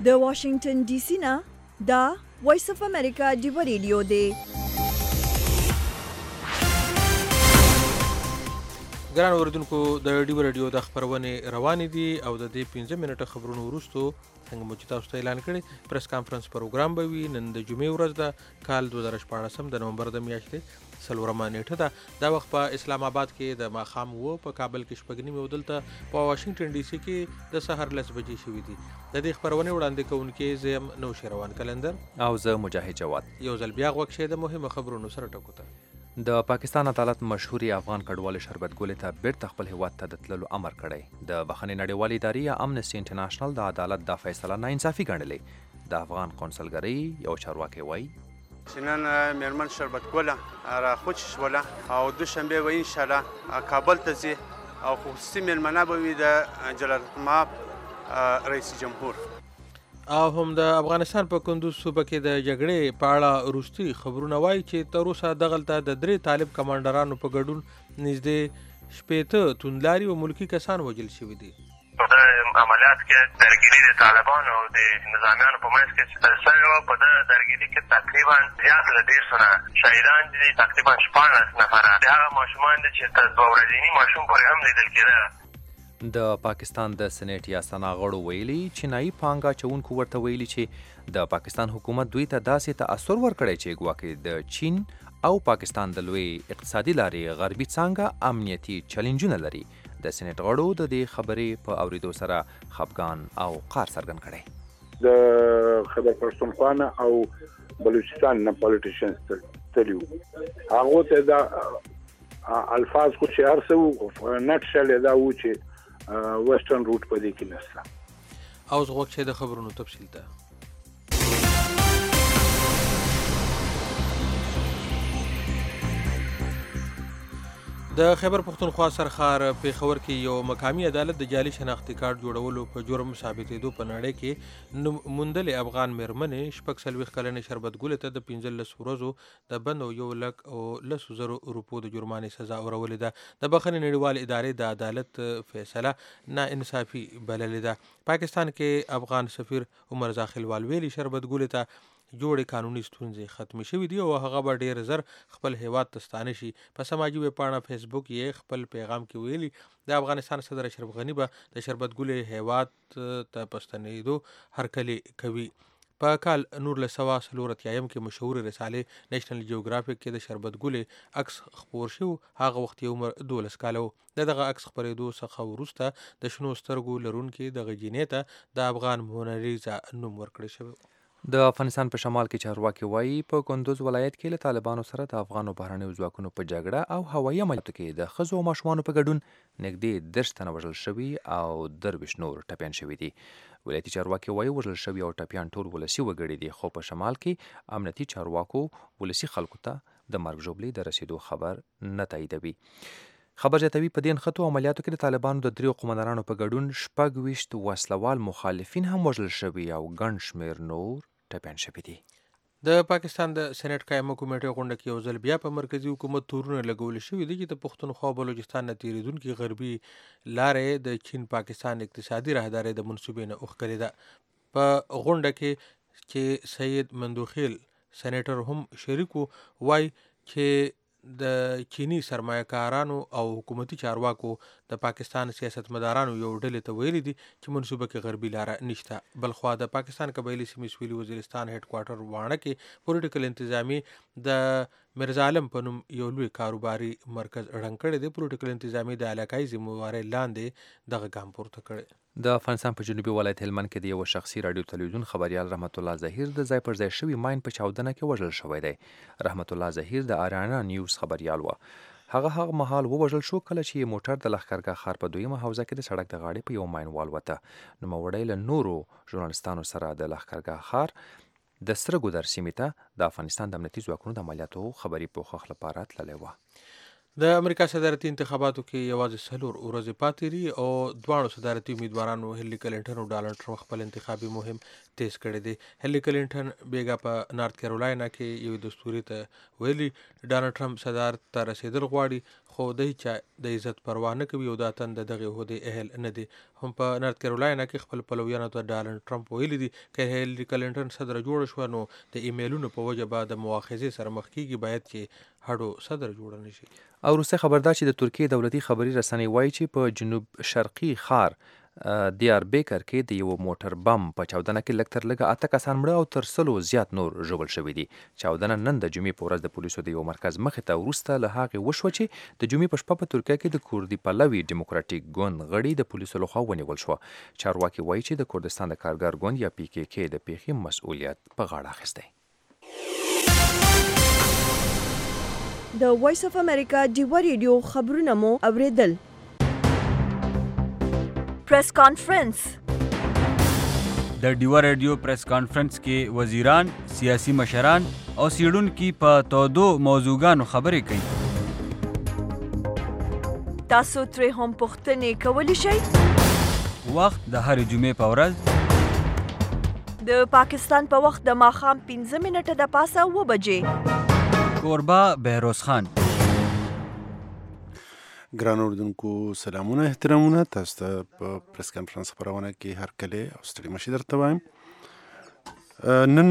د واشنگټن ډي سي نه دا وایس اف امریکا ډیو ریډیو دی. ګران اوریدونکو د ډیو ریډیو د خبرونې روانې دي او د دې 15 منټه خبرونو وروستو څنګه مو چې تاسو ته اعلان کړی پریس کانفرنس پروګرام به وي. نن د جمعې ورځ ده، کال 2014 د نومبر د میاشتې 4مه نیټه ده. دا وخت په اسلام آباد کې د ماښام و، په کابل کې 6:30 او دلته په واشنگټن ډي سي کې د سحر 10 بجې شوي دي. د دې خبرونې وړاندې کوونکي زه یم نوشیروان کلندر او زه مجاهد جواد. یو ځل بیا غوږ شئ د مهمو خبرونو سره ټکو ته. د پاکستان عدالت مشهوري افغان کډوال شربت ګل ته بیرته خپل هیواد ته د تللو امر کړی. د بخښنې نړیوالې ادارې یا امنسټي انټرنیشنل د عدالت دا فیصله ناانصافي ګڼلې. د افغان قونسلګرۍ یو چارواکي وایي چې نن میرمن شربت ګله راخوچ شوله او دوشنبه به انشاءالله کابل ته ځي او خصوصي میلمنه به وي د جلالالمآب رئیس جمهور. او هم د افغانستان په کندوز صوبه کې د جګړې په اړه وروستي خبرونه وایي چې تر اوسه دغلته د 3 طالب کمانډرانو په ګډون نږدې 60 توندلاري او ملکی کسان وژل شوي دي. په عملیات کې درګیري د طالبانو او د نظامیانو په منځ کې سره په درګیري کې تقریبا زیات له 150 شهیدان دي، تقریبا 14 نفره د هغه ماشومان دي چې تر 2 ورځې ماشوم پورې هم لیدل کېده. د پاکستان د سېنیټ یا سناغړو ویلي چینایي پانګه اچوونکو ورته ویلي چې د پاکستان حکومت دوی ته داسې تاثر ورکړی چې ګواکې د چین او پاکستان د لوی اقتصادي لارې غربي څانګه امنیتي چیلنجونه لري. د سېنیټ غړو د دې خبرې په اوریدو سره خفګان او قهر څرګند کړی. د خیبر پښتونخوا او بلوچستان نه پالیټیشنز تلیو هغه ته دا الفاظ کو چې ارسو نټ شل دا و چې ویسټرن روټ په دې کې نشته. او زغوک چې د خبرونو تفصیل ته د خیبر پښتونخوا سرخار پیښور کې یو مقامی عدالت د جعلي شناختي کارت جوړولو په جرم ثابتېدو په نړۍ کې موندلې افغان میرمنې 46 کلنې شربت ګل ته د 15 ورځو د بند او 1,10,000 روپو د جرمانې سزا ورولې ده. د بخښنې نړیوالې ادارې د عدالت فیصله ناانصافي بللې ده. پاکستان کې افغان سفیر عمر زاخیلوال ویلي شربت ګل ته جوړې قانوني ستونزې ختمې شوې دي او هغه به ډېر زر خپل هیواد ته ستانه شي. په سماجي ویبپاڼه فیسبوک یې خپل پیغام کې ویلي د افغانستان صدر اشرف غني به د شربت ګلې هیواد ته په ستنېدو هرکلې کوي. په کال 1940 کې مشهور رسالې نېشنل جیوګرافیک کې د شربت ګلې عکس خپور شو. هغه وخت یې عمر 12 کاله و. دغه عکس خپرېدو څخه وروسته د شنو سترګو لرونکي دغه جینۍ ته د افغان مونالیزا نوم ورکړی شوی. د افغانستان په شمال کې چارواکي وایي په کندوز ولایت کې له طالبانو سره د افغانو بهرنیو ځواکونو په جګړه او هوایي عملیاتو کې د ښځو او ماشومانو په ګډون نږدې 10 تنه وژل شوي او 23 نور ټپیان شوي دي. ولایتي چارواکي وایي وژل شوي او ټپیان ټول ولسي وګړي دي، خو په شمال کې امنیتي چارواکو ولسي خلکو ته د مرګ ژوبلې د رسیدو خبر نه تاییدوي. خبر زیاتوي په دې نښتو عملیاتو کې د طالبانو د 3 قومندانانو په ګډون 26 وسلوال مخالفین هم وژل شوي او ګڼ شمېر نور ټپیان شوي دي. د پاکستان د سېنیټ قایمه کمیټې غونډه کې یو ځل بیا په مرکزي حکومت تورونه لګول شوي دي چې د پښتونخوا او بلوچستان نه تېرېدونکي غربي لارې د چین پاکستان اقتصادي راهدارۍ د منصوبې نه اوښکلې ده. په غونډه کې چې سید مندوخیل سېنیټر هم شریک وایي چې د چینی سرمایه کارانو او حکومتي چارواکو د پاکستان سیاستمدارانو یو ډلې ته ویلي دي چې منصوبه کې غربي لاره نشته. بلخوا د پاکستان قبایلي سیمې سویلي وزیرستان هډ کوارټر واڼه کې پولیټیکل انتظامی د مرزا عالم په نوم یو لوی کاروباري مرکز ړنګ کړی دی. پولیټیکل انتظامی د علاقایي ذمهوارۍ لاندې دغه ګام پورته کړی. د افغانستان په جنوبي ولایت هلمند کې د یو شخصي راډیو تلویزیون خبریال رحمت الله ظهیر د ځای پر ځای شوي ماین په چاودنه کې وژل شوی دی. رحمت الله ظهیر د آریانا نیوز خبریال و. هغه مهال ووژل شو کله چې موټر د لښکرګاه ښار په 2مه حوزه کې د سړک د غاړې په یو ماین والوته. نوموړی له نورو ژورنالستانو سره د لښکرګاه ښار د سره ګودر سیمې ته د افغانستان د امنیتي ځواکونو د عملیاتو خبري پوښښ لپاره تللی و. د امریکا صدارتي انتخاباتو کې یوازې 4 ورځې پاتې دي او دواړو صدارتي امیدوارانو هیلي کلینټن او ډانلډ ټرمپ خپل انتخابي مهم تیز کړی دی. هیلي کلینټن بیګا په نارت کیرولینا کې یو دستوري ته ویلي ډانلډ ټرمپ صدارت ته رسیدل غواړي خو د هیچا د عزت پروا نه کوي او دا تند دغه عہدې اهل نه دی. هم په نارت کیرولینا کې خپل پلویانو ته ډانلډ ټرمپ ویلي دي که هیلي کلینټن صدر جوړ شو نو د ایمیلونو په وجه به د مؤاخذې سره مخ کیږي باید چې هډو صدر جوړ نشي. او روسي خبردار چې د ترکیې دولتي خبري رسنۍ وایي چې په جنوب شرقي ښار دیار بیکر کې د یو موټر بم په چاودنه کې لږ تر لږه 8 کسان مړه او تر 100 زیات نور ژوبل شوي دي. چاودنه نن د جمعې په ورځ د پولیسو د یو مرکز مخې ته وروسته له هغې وشوه چې د جمعې په شپه په ترکیه کې د کوردي پلوي ډیموکراټیک ګوند غړي د پولیسو لخوا ونیول شوه. چارواکي وایي چې د کوردستان د کارګر ګوند یا PKK د پیښې مسؤلیت په غاړه اخیستی. د وایس اف امریکا ډیوا ریډیو خبرونه مو اوریدل. پریس کانفرنس. د ډیوا ریډیو پریس کانفرنس کې وزیران، سیاسي مشران او څیړونکي په تودو موضوعګانو خبرې کوي. تاسو ترې هم پوښتنې کولی شئ. وخت د هرې جمعې په ورځ د پاکستان په وخت د ماښام 15 منټه د پاسه 9 بجې. کوربه بهروز خان. ګرانو اردوونکو سلامونه احترامونه، تاسو ته په پریس کانفرنس خبرونه کې هر کله او ستړي مشي درته وایم. نن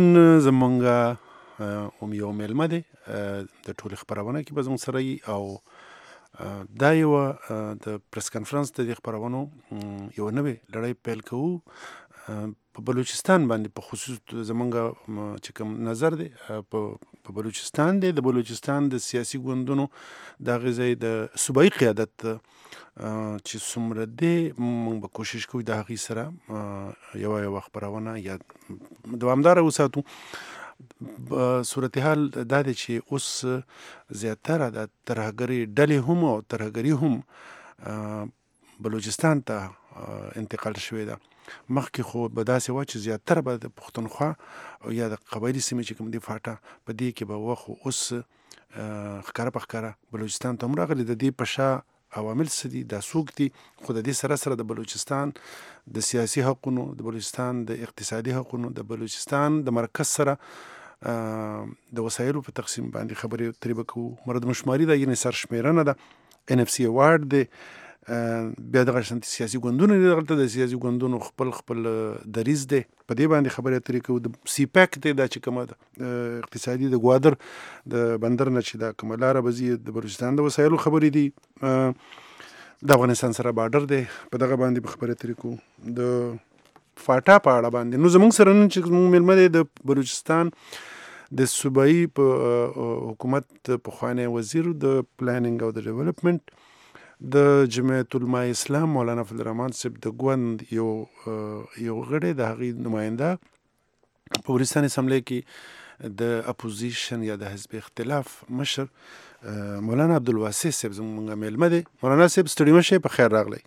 زمونږ یو میلمه دی د ټولې خبرونه کې به زموږ سره وي او دا یو د پریس کانفرنس د دې خبرونو یو نوې لړۍ پیل کوو په بلوچستان باندې، په خصوص زمونږ چې کوم نظر دی په بلوچستان دی، د بلوچستان د سیاسي ګوندونو د هغې ځای د صوبایي قیادت چې څومره دی موږ به کوشش کوو د هغې سره یوه خپرونه یا دوامداره وساتو. صورتحال دا دی چې اوس زیاتره د ترهګرې ډلې هم او ترهګري هم بلوچستان ته انتقال شوې ده. مخکې خو به داسې وه چې زیاتره به د پښتونخوا او یا د قبایلي سیمې چې کوم دي فاټه په دې کې به وه، خو اوس ښکاره په ښکاره بلوچستان ته هم راغلي. د دې په شا عوامل څه دي، دا څوک دي، خو د دې سره سره د بلوچستان د سیاسي حقونو، د بلوچستان د اقتصادي حقونو، د بلوچستان د مرکز سره د وسایلو په تقسیم باندې خبرې ترې به کوو. مردمشماري ده، یعنې سرشمېرنه ده، NFC ایوارډ دی، بیا دغه سیاسي ګوندونه دي، دغلته د سیاسي ګوندونو خپل دریځ دی، په دې باندې خبرې اترې کوو. د CPEC دی، دا چې کومه اقتصادي د ګوادر د بندر نه چې دا کومه لاره به ځي، د بلوچستان د وسایلو خبرې دي، د افغانستان سره بارډر دی، په دغه باندې به خبرې اترې کوو. د فاټا په اړه باندې نو زموږ سره نن چې زموږ میلمه دی د بلوچستان د صوبایي په حکومت پخوانی وزیر د پلانینګ او د ډیولپمنټ د جمعیت علماء اسلام مولانا فضل الرحمن صاحب د ګوند یو غړی، د هغې نماینده په بلوچستان اسمبلی کې د اپوزیشن یا د حزب اختلاف مشر مولانا عبدالواسع صاحب زموږ میلمه دی. مولانا صاحب ستړي مه شئ، په خیر راغلی.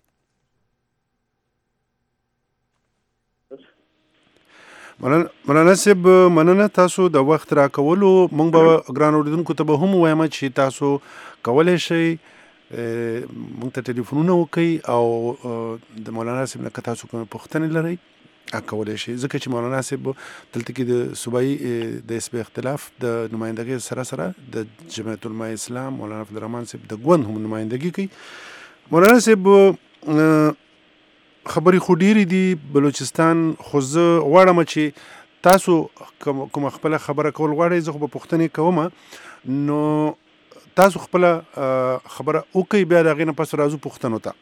مولانا صاحب مننه تاسو د وخت راکولو. موږ به ګران اورېدونکو ته به هم ووایم چې تاسو کولی شئ موږ ته ټلیفونونه وکړئ او د مولانا صاحب نه که تاسو کومې پوښتنې لرئ کولی شئ، ځکه چې مولانا صاحب دلته کې د صوبایي د حزب اختلاف د نمایندګۍ سره سره د جمعیت علماء اسلام مولانا فضل الرحمن صاحب د ګوند هم نمایندګي کوي. مولانا صاحب خبرې خو ډېرې دي بلوچستان، خو زه غواړم چې تاسو کومه خپله خبره کول غواړئ، زه خو به پوښتنې کوم، نو تاسو خپله خبره وکړئ، بیا د هغې نه پس راځو پوښتنو ته.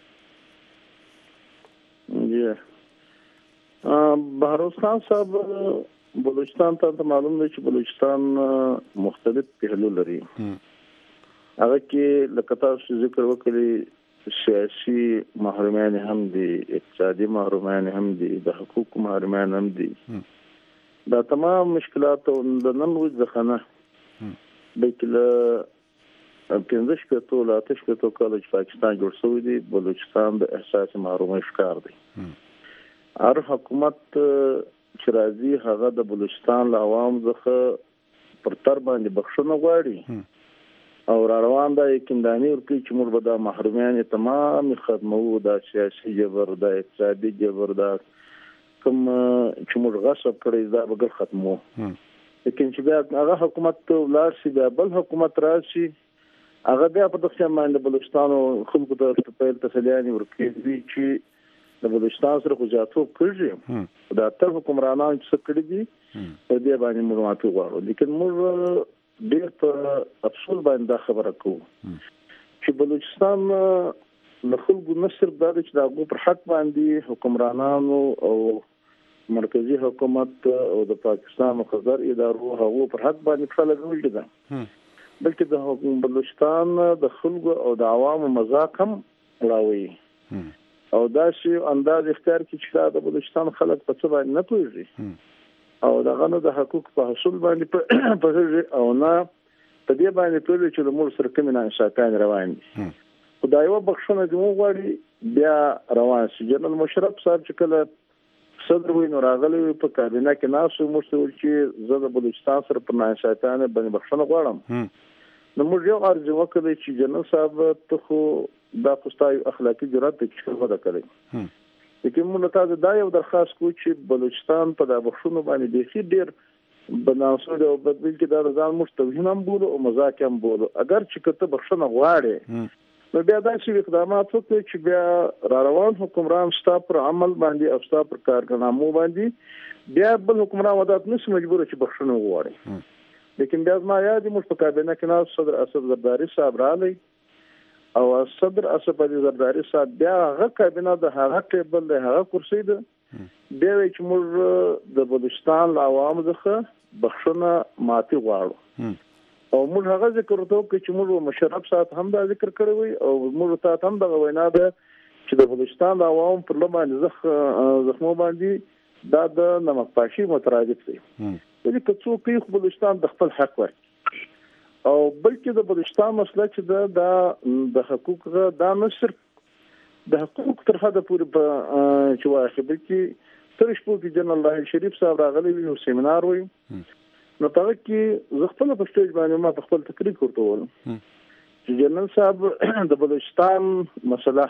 بهروز خان صاحب، بلوچستان ته معلوم دی چې بلوچستان مختلف پهلو لري. هغه کې لکه تاسو ذکر وکړئ سیاسي محرومیان هم دي، اقتصادي محرومیان هم دي، د حقوقو محرومیان هم دي. دا تمام مشکلات د نن ورځې څخه بلکې له 15 له 8 کاله چې پاکستان جوړ شوی دی، بلوچستان د احساس محرومۍ ښکار دی. هر حکومت چې راځي هغه د بلوچستان له عوام څخه پر تر باندې بخښنه غواړي او روان دا یقینداني ورکوي چې موږ به دا محرومیان تمام ختمو، دا سیاسي جبر، دا اقتصادي جبر، دا کوم چې موږ غصب کړی دا به ختمو. لیکن چې بیا هغه حکومت ولاړ شي، بیا بل حکومت راشي، هغه بیا په دغه باندې بلوچستان او خلکو ته په تسلیاني ورکوي چې د بلوچستان سره خو جاتو کړی دا تر حکمرانان چې کړی دي په دې باندې موږ معافي غواړو. لیکن موږ ډېر په افسوس باندې دا خبره کوو چې بلوچستان له خلکو نه صرف دا چې د هغو پر حق باندې حکمرانانو او مرکزی حکومت او د پاکستان مخزر ادارو هغو پر حق باندې کړه لګولې ده، بلکې د بلوچستان د خلکو او د عوامو مذاق هم راوي او دا شی انداز اختیار کی چې د بلوچستان خلک په څه باندې نه پوهیږي او دغه نو د حقوق په حصول باندې په او نه په دې باندې پوهیږي چې د مور سره کوم نه انشاءات روان دي. خدای و بخښنه دې وغواړي بیا روان شي. جنرال مشرف صاحب چې کله صدر وي نو راغلی په کابینه کې ناسو مشتول چې زه د بلوچستان سره په ناشاتانه باندې بخښنه غواړم. نو موږ یو ارزو وکړي چې جنرال صاحب ته خو دا پوستای اخلاقی جرأت کې څه ودا کړی. لیکن موږ ته دا یو درخواست کوو چې بلوچستان په د بخښنو باندې ډېر ډېر بناسو او بدل کې دا ځان مستوهین هم بولو او مذاق هم بولو. اگر چې کته بخښنه غواړي نو بیا دا چې اقدامات وکړي چې بیا را روان حکمران ستا پر عمل باندې او ستا پر کارنامو باندې بیا بل حکمران ودات نشي مجبور چې بخښنه وغواړي. لیکن بیا ما یاد مو په کابینه کې ناز صدر اسد زرداری صاحب رالی او صدر اسد زرداری صاحب بیا هغه کابینه د هغه ټیبل د هغه کرسي ده بیا چې موږ د بلوچستان عوام څخه بخښنه ماتي غواړو او موږ هغه ذکر وکړو چې موږ مشرف صاحب هم دا ذکر کړی وي او موږ ته هم دا وینا ده چې د بلوچستان عوام پر لمانځه زخمو باندې دا د نمک پاشي مترادف دي. دې که څوک یې بلوچستان د خپل حق ورکړي او بلکې د بلوچستان مسله چې د حقوق دا نه صرف د حقوق تر حده پورې په چې واخې بلکې تر شپو کې جنرال راحل شریف صاحب راغلی وي او سیمینار وي نو هغه کې زه خپل په سټیج باندې ما خپل تقریر کوته ول چې جنرال صاحب د بلوچستان مسله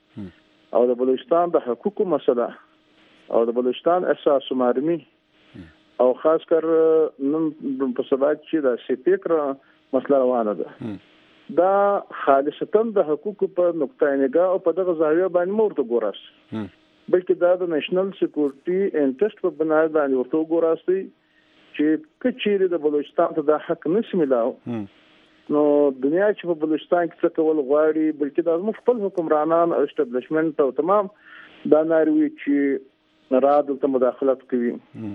او د بلوچستان د حقوقو مسله او د بلوچستان اساس مرمي او خاص کر نن په سبا چې د سپیکر مسله روانه ده دا خالصتا د حقوقو په نقطه نگاه او په دغه زاویه باندې مرته ګوراس بلکې دا د نېشنل سکیورټي انټرست په بنا باندې ورته ګوراسي چې کچېره د بلوچستان ته د حق نشي ملاو نو دنیا چې په بلوچستان کې څه کول غواړي بلکې د خپل حکمرانان او اسټابلیشمنت او تمام دا ناروي چې راد ته مداخلت کوي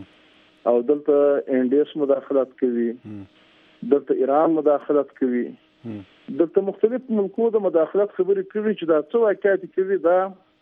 او دلته انډیس مداخلت کوي دلته ایران مداخلت کوي دلته مختلف ملکونو د مداخلت خبرې کوي چې دا څه واقعیت کوي دا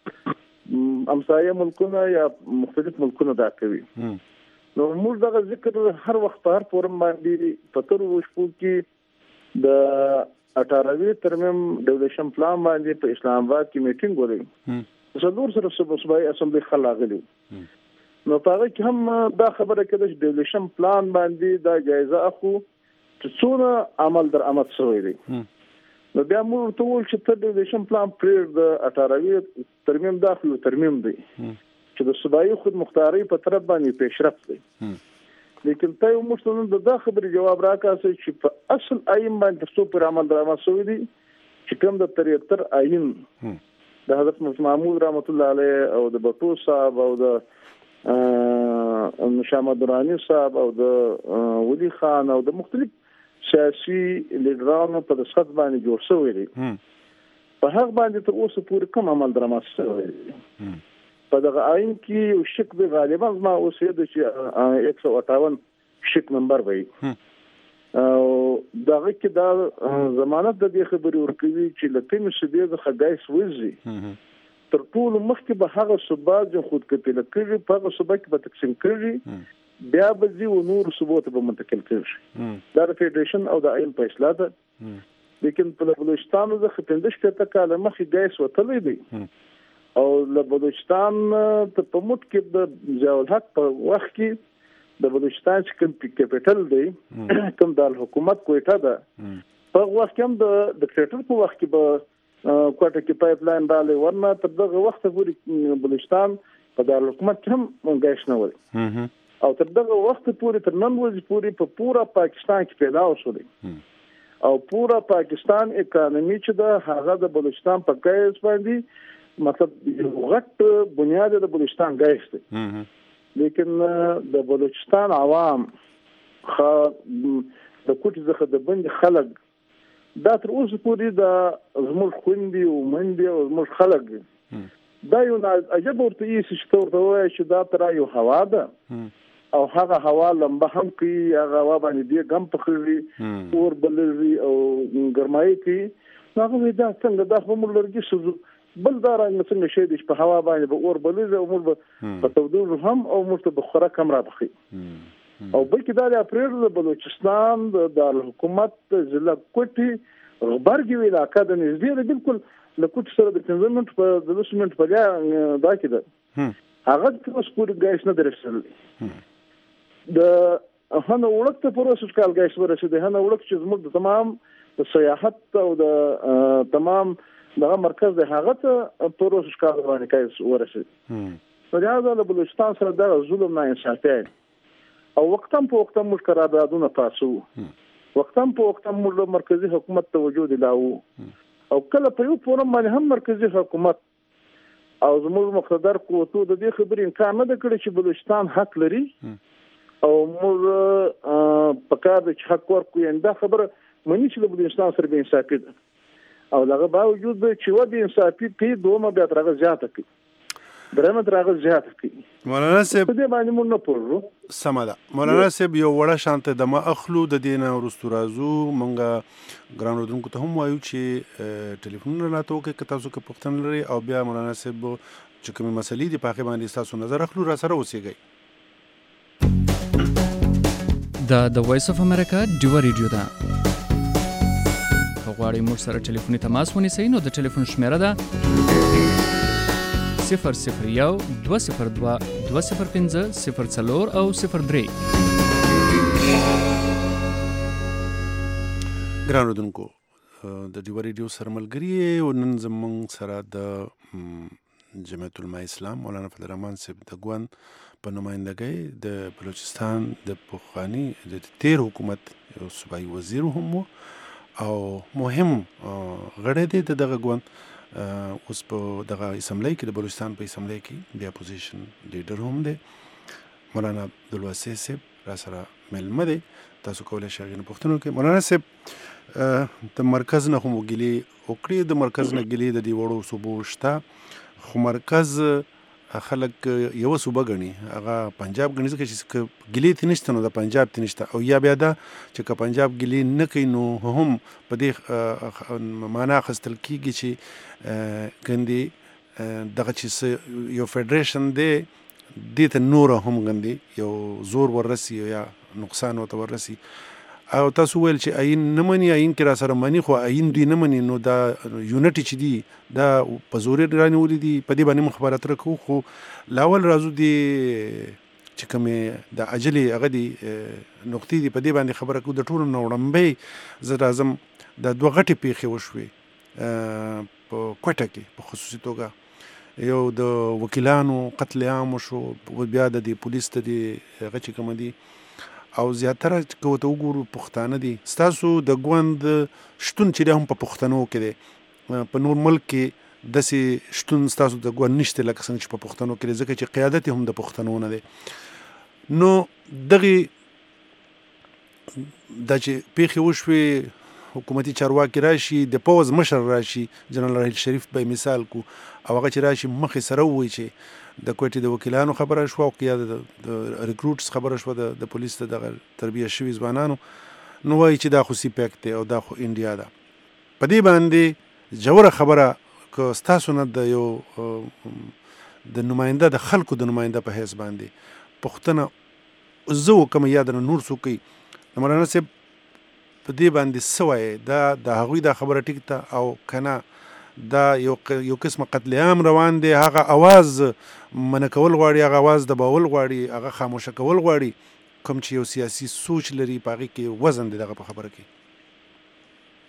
امسایه ملکونه یا مختلف ملکونه دا کوي نو موږ دغه ذکر هر وخت په هر فورم باندې په تر وشپو کې د 18 ترمیم ډیولپمنٹ پلان باندې په اسلام آباد کې میټینګ ولري څلور سره صوبایي اسمبلی خلاغلی نو په هغه کې هم دا خبره کړه چې ډیولپمنٹ پلان باندې دا جایزه اخو چې څونه عمل در آمد شوی دی نو بیا موږ ته ول چې ته ډیولپمنٹ پلان پر د 18 ترمیم داخلو ترمیم دی چې د صوبایي خود مختاري په طرف باندې پیشرفت دی لیکن ته یو مشتون د خبرې جواب راکاسي چې په اصل آئین باندې څو پر عمل در آمد شوی دی چې کوم د 73 آئین د حضرت محمود رحمت الله علیه او د بطو صاحب او د شامد درانی صاحب او د ولی خان او د مختلف سیاسي لیډرانو په دسخط باندې جوړ شوی دی په هغه باندې تر اوسه پورې کوم عمل درامه شوی دی په دغه آئین کې یو شک دی غالبا ما اوسه د 158 شک نمبر وای او دغه کې دا ضمانت د دې خبرې ورکوي چې لکه مشه د خدای سوځي تر ټولو مخکې به هغه صوبات جو خود کپیل کړي په هغه صوبات کې به تقسیم کړي بیا به ځي او نور صوبات به منتقل کړي دا د فدریشن او د آئین په اصلاح ده لیکن په بلوچستان د 15 کاله مخکې ګایس وتلې دي او له بلوچستان ته په مت کې د ضیاء الحق په وخت کې د بلوچستان چې کوم کیپټل دی کوم د حکومت کوټه ده په وخت کې هم د ډیکټیټر په وخت کې به کوټه کې پایپ لاین رالی ورنه تر دغه وخت پورې بلوچستان په دارالحکومت کې هم ګیس نه و او تر دغه وخت پورې تر نن ورځې پورې په پورا پاکستان کې پیدا وشول او پورا پاکستان اکانومي چې د هغه د بلوچستان په ګیس باندې مطلب غټ بنیاد د بلوچستان ګیس دی لیکن د بلوچستان عوام د کوټې څخه د بند خلک دا تر اوسه پورې د زموږ خويندې او مندې او زموږ خلک دا یو عجب ورته یې چې ورته وایي چې دا تر یو هوا ده او هغه هوا لمبه هم کوي هغه هوا باندې دی ګم پخوي اور بلوي او ګرمایي کوي هغه دا څنګه دا هم لرګي سوزو بل دا رنګ څنګه شي د په هوا باندې به اور بلوي او موږ په تودوخه هم او موږ په خوراک کم را بخي او بلکې دا د اپریل د بلوچستان د دارالحکومت ضلع کوټي غبرګي علاقې د نږدې د بالکل له کوټ سره د 15 منټ په 10 منټ په دا کې ده هغه د اوس پورې ګیس نه درسل د هنه وړکته پروسس کال ګیس ورسېده هنه وړک چې زموږ د تمام د سیاحت او د تمام دغه مرکز د هغه ته پروسس کال باندې ګیس ورسېد په دا د بلوچستان سره د ظلم نه انصافي او وختم په وختم موږ قراردادونه پاسو وختم په وختم موږ مرکزی حکومت توجه دلاو او کله په یو فورم باندې هم مرکزی حکومت او زموږ مقتدر قوتو د دې خبرې امکان نه کړی چې بلوچستان حق لري او موږ په کار د حق ورکو انده خبره مونږ چې د بلوچستان سره به انصافي او دغه باوجود چې و به انصافي په دومره بیا ترغه زیاته کوي درمه ترغه زیاته کوي مولانا صاحب په دې باندې مونږ نه پوهو سمدا مولانا صاحب یو وړه شانته د ما اخلو د دینه ورستو رازو مونږه ګران ودونکو ته هم وایو چې ټلیفون راته وکړئ که تاسو که پوښتنه لرئ او بیا مولانا صاحب چې کومې مسلې دي په هغې باندې ستاسو نظر اخلو را سره اوسېږئ دا د وایس اف امریکا ډیوه ریډیو ده که غواړئ موږ سره ټلیفوني تماس ونیسئ نو د ټلیفون شمیره ده 001 202 205 04 او 03 ګران اردوونکو د ډیوه ریډیو سره ملګري او نن زموږ سره د جمعیت العلماء اسلام مولانا فضل الرحمن صاحب د ګوند په نمائندګۍ د بلوچستان د پخواني د تیر حکومت یو صوبایي وزیر هم او مهم غړی دی د دغه ګوند اوس په دغه اسمبلی کې د بلوچستان په اسمبلی کې د اپوزیشن لیډر هم دی مولانا عبدالواسع صاحب را سره ملمه دی تاسو کولی شئ هغې نه پوښتنه وکړئ مولانا صاحب د مرکز نه خو مو ګیلې وکړې د مرکز نه ګیلې د دې وړو صوبو شته خو مرکز خلک یوه صوبه ګڼي هغه پنجاب ګڼي ځکه چې ګیلې ترې نشته نو د پنجاب ترې نشته او یا بیا دا چې که پنجاب ګیلې نه کوي نو هم په دې معنا اخیستل کېږي چې ګندې دغه چې یو فیډریشن دی دې ته نوره هم ګندې یو زور وررسي یا نقصان ورته وررسي او تاسو ویل چې آئین نه مني آئین کې را سره مني خو آئین دوی نه مني نو دا یونټي چې دي دا په زورې رانیولي دي په دې باندې مخابرات راکوو خو لاول راځو دي چې کومې د عجلې هغه دي نقطې دي په دې باندې خبره کوو د ټولو نه وړاندې زه راځم دا دوه غټې پیښې وشوې په کوټه کې په خصوصي توګه یو د وکیلانو قتل عام وشو بیا د پولیس ته دي هغه چې کوم دي او زیاتره که ورته وګورو پښتانه دي ستاسو د ګوند شتون چې دی هم په پښتنو کې دی په نور ملک کې داسې شتون ستاسو د ګوند نشته لکه څنګه چې په پښتنو کې دی ځکه چې قیادت هم د پښتنو نه دی نو دغې دا چې پیښې وشوې حکومتي چارواکي راشي د پوځ مشر راشي جنرال راحیل شریف به مثال کو او هغه چې راشي مخې سره ووایي چې د کوټې د وکیلانو خبره شوه او یا د ریکروټس خبره شوه د پولیس ته دغه تربیه شوي ځوانانو نو وایي چې دا خو سیپیک دی او دا خو انډیا ده په دې باندې ژوره خبره که ستاسو نه د یو د نماینده د خلکو د نماینده په حیث باندې پوښتنه زه وکړم یا د نور څوک کوي د مولانا صاحب په دې باندې څه وایي دا د هغوی دا خبره ټیک ده او که نه دا یو قسمه قتل عام روان دی هغه اواز منع کول غواړي هغه اواز دباول غواړي هغه خاموشه کول غواړي کوم چې یو سیاسي سوچ لري په هغې کې وزن دی دغه په خبره کې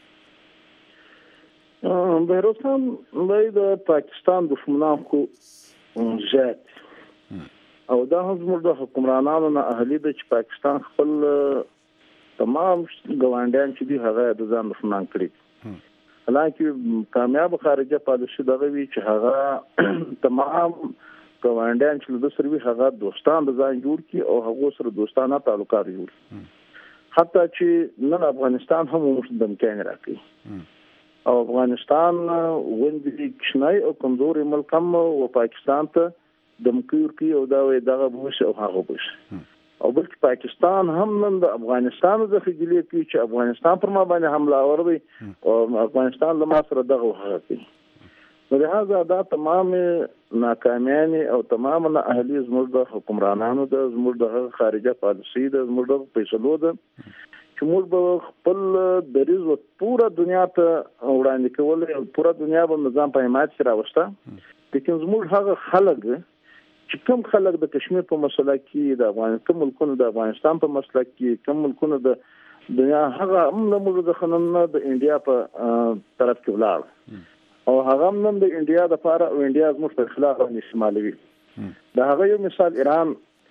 بهروز خان د پاکستان دښمنان خو زیات او دا هم زموږ د حکمرانانو نه اهلي ده چې پاکستان خپل تمام ګاونډیان چې دي هغه د ځان دښمنان کړي. حالانکه کامیاب خارجه پالیسي دغه وی چې هغه تمام ګاونډیان چې د سروي هغه دوستان د ځان جوړ کی او هغه سره دوستانه تعلقات جوړ حتی چې نن افغانستان هم موږ د امکان راکړي او افغانستان وندي کښنای او کمزوري ملک هم او پاکستان ته دمکور کی او دا وې دغه بوش او هغه بوش او بلکې پاکستان هم نن د افغانستان د خګلې کې چې افغانستان پر ما باندې حمله آور دی او افغانستان له ما سره دغه وغه کوي. نو لهدا دا تمام ناکامیان او تمام نه اهلي زموږ د حکمرانانو د زموږ د خارجه پالیسي د زموږ د فیصلو د چې موږ به خپل دریز او پورا دنیا ته وړاندې کول او پورا دنیا به نظام په حمایت سره راوسته. لیکن زموږ هغه خلک چې کوم خلک د کشمیر په مسله کې د افغانستان ملکونو د افغانستان په مسله کې کوم ملکونو د دنیا هغه هم موږ د خنن د انډیا په طرف کې ولاړ او هغه هم د انډیا د لپاره او انډیا زموږ په خلاف باندې استعمالوي. دا هغه یو مثال ایران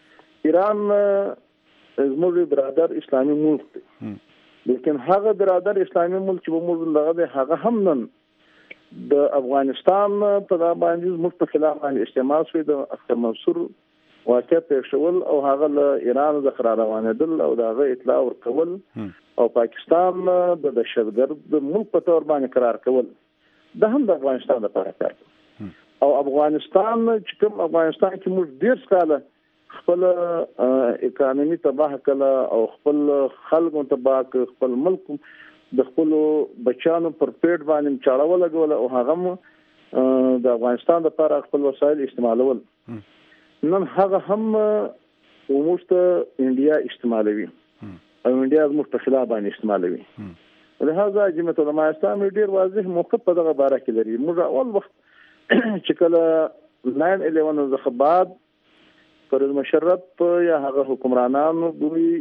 زموږ برادر اسلامي ملک دی لیکن هغه برادر اسلامي ملک چې موږ دغه هغه هم نن د افغانستان په باندې زموږ په خلاف باندې استعمال شوی د اختر منصور واقع پېښول او هغه له ایران د قرار روانېدل او دغه اطلاع ورکول او پاکستان د دهشتګرد ملک په تور باندې قرار کول دا هم د افغانستان لپاره کار او افغانستان چې کوم افغانستان کې موږ ډیر کاله خپل اکانومي تباه کړه او خپل خلکو تباه کړ خپل ملک د خپل بچانو پر پیټ باندې چاړه ولګول او هغه د افغانستان لپاره خپل وسایل استعمالول. نن هغه هم ومشت انډیا استعمالوي او انډیا زموږ په خلاف باندې استعمالوي. لهدا جمعیت علماء اسلام ډیر واضح موقف په دغه باره کې لري. موږ اول وخت چې کله 9/11 څخه بعد پر مشرف یا هغه حکمرانانو دوی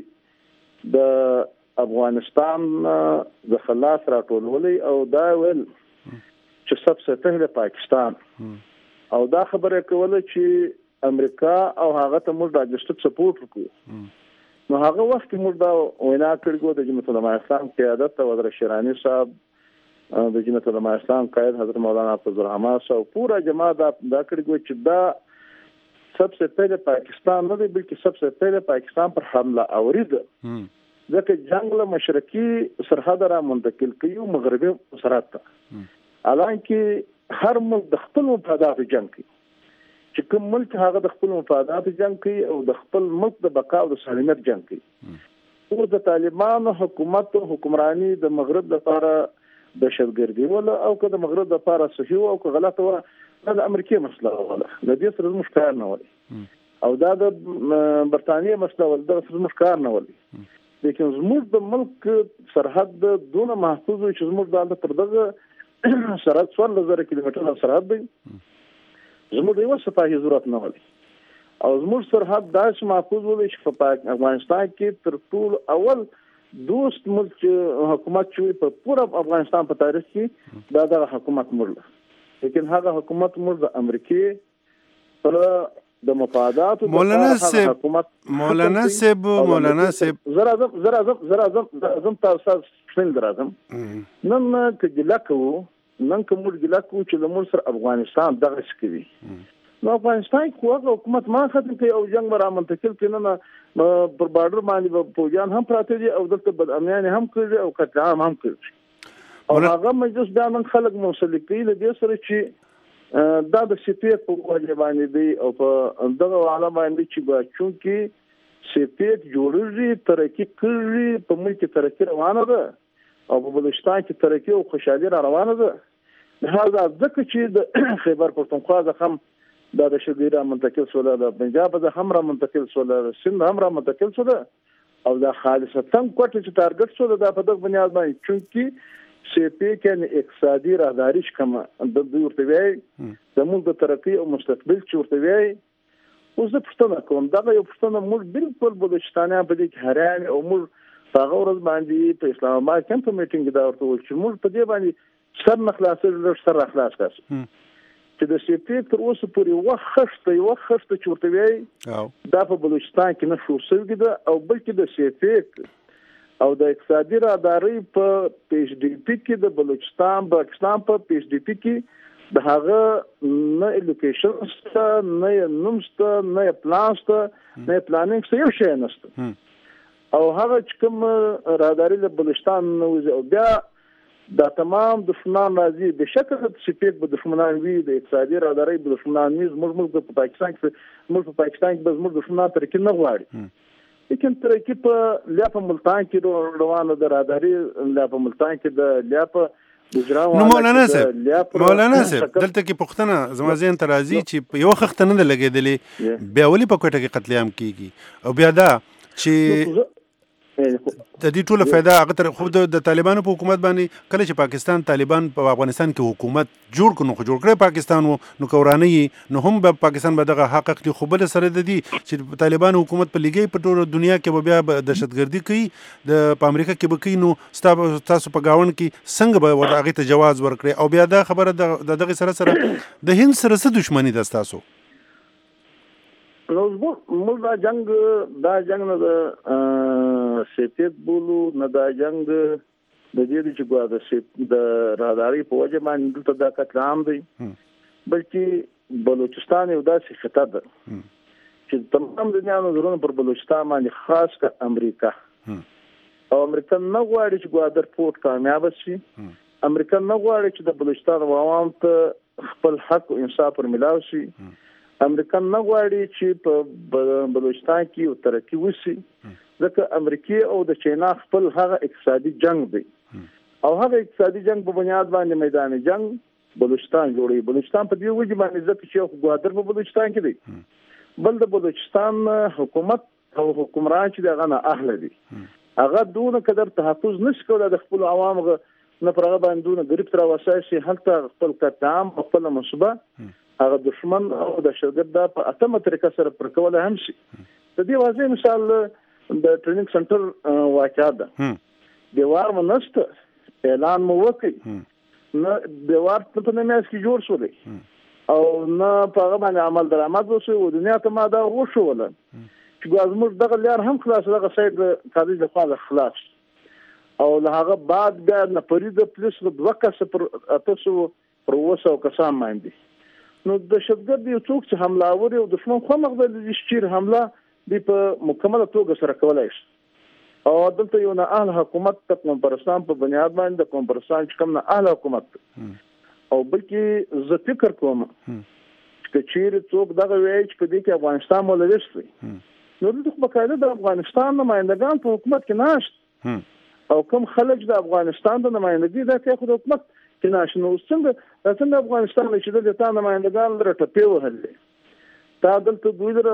د افغانستان د خلاص راټولولې او دا ول چې سبسه پهله پاکستان او دا خبره کوله چې امریکا او هغه ته موږ د جسټ سپورټ وکړو. نو هغه وخت موږ دا وینا کړو د جمعیت علماء اسلام قیادت او حضرت شیرانی صاحب د جمعیت علماء اسلام قائد حضرت مولانا فضل الرحمن او پورا جماعت دا کړو چې دا सबसे पहले पाकिस्तान نه دی بلکې सबसे पहले पाकिस्तान پر حمله اورید ځکه جنگ له مشرقي سرحد را منتقل کیو مغربي سرحد ته حالانکه هر ملک د خپل مفادات جنگ کوي چې کوم ملک هغه د خپل مفادات جنگ کوي او د خپل ملک د بقا او د سالمیت جنگ کوي. او د طالبانو حکومت او حکمرانی د مغرب لپاره دهشتګردي ولا او که د مغرب لپاره صحیح او که غلط و دا امریکای مسله ولا د دې سره مشکل نه ولي او دا د برتانیې مسله ول د سره مشکل نه ولي. لیکن زموږ د ملک سرحد دونه محفوظ چې زموږ د پر دغه سرحد 10000 کیلومتر سرحد دی زموږ یو صفایي ضرورت نه ولي او زموږ سرحد داس محفوظ ولې چې په افغانستان کې تر ټول اول دوست ملک حکومت چې په پورا افغانستان په تاریخ کې دا د حکومت مرله لیکن هغه حکومت موږ د امریکای پر د مفادات مولانا صاحب زرا اعظم تاسو څنګه راځم نن کوم ګلکو چې د مول سره افغانستان دغه شکوي نو افغانستان کوغه حکومت ما ختم کوي او جنگ را منتقل کینه پر بارډر باندې فوجان هم پراته دي او دلته بد امنیان هم کوي او قتل عام هم کوي او هغه مجلس دا من خلک موسلکی له دې سره چې دا د سپیټ په وجه باندې دی او په دغه عالم باندې چې چونکی سپیټ جوړږي ترقی کوي په ملک ترقی روانه ده او په بلوچستان کې ترقی او خوشحالي روانه ده. لهدا ځکه چې د خیبر پښتونخوا ځخم دا د شګیرا منتقل سوله د پنجاب د هم را منتقل سوله سند هم را منتقل سوله او دا خالصتا کوټه چې ټارګټ سوله دا په دغه بنیاد باندې چونکی سپی کې اقتصادي راهداریش کما د ورته وی زموږ د ترقی او مستقبل چې ورته وی اوس د پښتنه کوم دا یو پښتنه موږ بالکل بلوچستانیا په دې کې حیران او موږ هغه ورځ باندې په اسلام آباد کې په میټینګ دا ورته چې موږ په دې باندې سر نه خلاصېږي لږ سر راخلاص کړه چې د سیپیک تر اوسه پورې یوه خښته چې ورته وایي دا په بلوچستان کې نه شو شوې ده او بلکې د سیپیک او د اقتصادي رادارۍ په پی ایچ ډي پي کې د پاکستان په پی ایچ ډي پي کې د هغه نه ایلوکیشن شته، نه نوم شته، نه پلان شته، نه پلانینګ شته، یو شی نشته. او هغه چې کوم راداري د بلوچستان نوځي او بیا دا تمام دشمنان راځي به شکل د سپیک به دشمنان وي، د اقتصادي راداري به دشمنان وي. موږ په پاکستان کې به زموږ دشمنان ترکیب نه غواړي، لیکن ترکیب لیا په ملتان کې روانه د راداري لیا په ملتان کې د لیا په نو مولانا صاحب دلته کې پښتنه زما ذهن ته راځي چې یو خښته نه لګېدلې بیا ولې په کوټه کې قتل عام کیږي او بیا دا چې د دې ټوله فایده هغه تر خو د طالبانو په حکومت باندې کله چې پاکستان طالبان په افغانستان کې حکومت جوړ کړي پاکستان نو کورانه نو هم به پاکستان به دغه حق اخلي. خو بل سره د دې چې طالبانو حکومت په لګي په ټوله دنیا کې به بیا دهشتګردي کوي په امریکا کې به کوي، نو تاسو په گاوند کې څنګه به هغه ته جواز ورکړي او بیا دا خبره دغه سره د هند سره څه دښمنی ده تاسو؟ نو موږ دا جنگ نه د سیپیک بولو، نه دا جنگ د دې چې ګواده د راداري په وجه باندې دلته دا قتل عام دی، بلکې بلوچستان یو داسې خطه ده چې تمام دنیا نظرونه پر بلوچستان باندې خاص کر امریکا او امریکا نه غواړي چې ګوادر پورت کامیاب شي. امریکا نه غواړي چې د بلوچستان عوام ته خپل حق او انصاف پر ملاو شي. امریکا نه غواړي چې په بلوچستان کې یو ترقي وشي، ځکه امریکا او د چینا خپل هغه اقتصادي جنگ دی او هغه اقتصادي جنگ په بنیاد باندې میدان جنگ بلوچستان جوړي. بلوچستان په دې وجه باندې ځکه چې ګوادر په بلوچستان کې دی، بل د بلوچستان حکومت او حکمران چې دغه نه اهل دي هغه دونه قدر تحفظ نشي کولای د خپل عوامو نه پر هغه باندې دونه غریب تر وسایل هلته خپل کتام خپل منصوبه هغه دشمن او د شرګرد په اتمه طریقه سره پر کوله هم شي. د دې واضح مثال د ټریننګ سنټر واقعا ده. دیوار مو نشته، اعلان مو وکړي نه، دیوار په نمیاس کې جوړ شو دی او نه په هغه باندې عمل درآمد وشو او دنیا ته ما دا وشوله چې ګازموږ دغه لار هم خلاص دغه سایډ کالج د خوا خلاص او له هغه بعد بیا نه پرید پلیس د دوه کس پر اتاسو پر وسو کسان باندې نو د شدګر دی څوک چې حمله اوري او دښمن خو مغزه د شیر حمله دی په مکمله توګه سره کولای شي. او دلته یو نه اهل حکومت ته کومپرسان په بنیاد باندې د کومپرسان چې کوم نه اهل حکومت او بلکې زه فکر کوم چې چیرې څوک دغه وایي چې په دې کې افغانستان مولوي شي نو دغه بقاعده د افغانستان نمائندگان په حکومت کې ناشته او کوم خلک د افغانستان د نمائندګي د خو د حکومت کې ناشته نو څنګه افغانستان چې د تا نمائندگان لره ټپې وهلې تا دلته دوی لره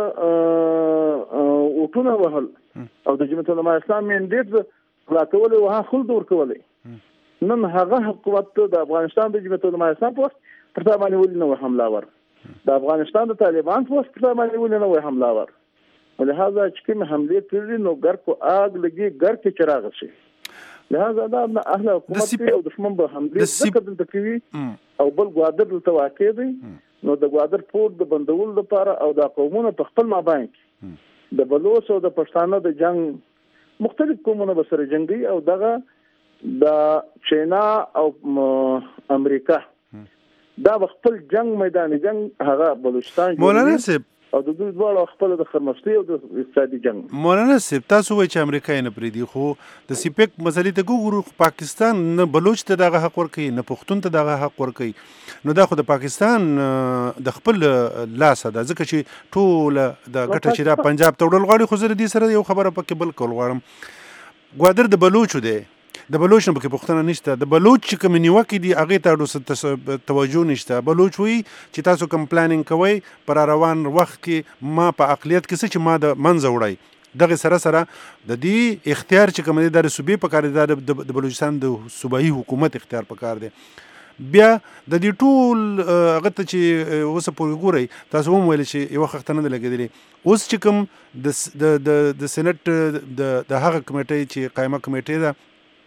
اوټونه وهل او د جمعیت العلماء اسلام منډیټ راکول او ها خلد ورکولې نن هغه حکومت د افغانستان د جمعیت العلماء اسلام په وخت پر تا باندې ولې نه حمله ور د افغانستان د طالبان په وخت پر تا باندې ولې نه حمله ور ولهذا چې کوم حمله کړي نو ګر کو آگ لګي ګر کې چراغ شي لهذا دا اهل حکومت او دشمن به حمله ذکر دلته کوي او بل ګوادر دلته واقع دي نو د ګوادر پورت د بندول لپاره او د قومونو په خپل مابین د بلوچ او د پښتانه د جنگ مختلف قومونه به سره جنگي او دغه د چینا او امریکا دا خپل جنگ میدان جنگ هغه بلوچستان مولانا صاحب او د دوی ډول خپل د خرمستي او د اقتصادي جنگ مولانا صاحب تاسو وایي چې امریکا نه پریدي خو د سیپیک مسلې ته ګورو پاکستان نه بلوچ ته دغه حق ورکړي نه پښتون ته دغه حق ورکړي نو دا خو د پاکستان د خپل لاس ده ځکه چې ټول د ګټه چې دا پنجاب ته وړل غواړي خو زه دې سره یو خبره پکې بل کول غواړم ګوادر د بلوچو دی د بلوچ نه پکې پښتنه نشته د بلوچ چې کوم نیوکې دي هغه ته ډېر توجه نشته بلوچ وی چې تاسو کوم پلانینګ کوئ پر روان وخت کې ما په اقلیت کې چې ما د منځ وړي دغه سره د دې اختیار چې کوم دی د صوبې په کار دی د بلوچستان د صوبایي حکومت اختیار په کار دی بیا د دې ټول هغه ته چې اوس پورې ګورئ تاسو هم ویل چې یو وخت نه لګېدلی اوس چې کوم د سېنات د هغه کمیټې چې قائمه کمیټې ده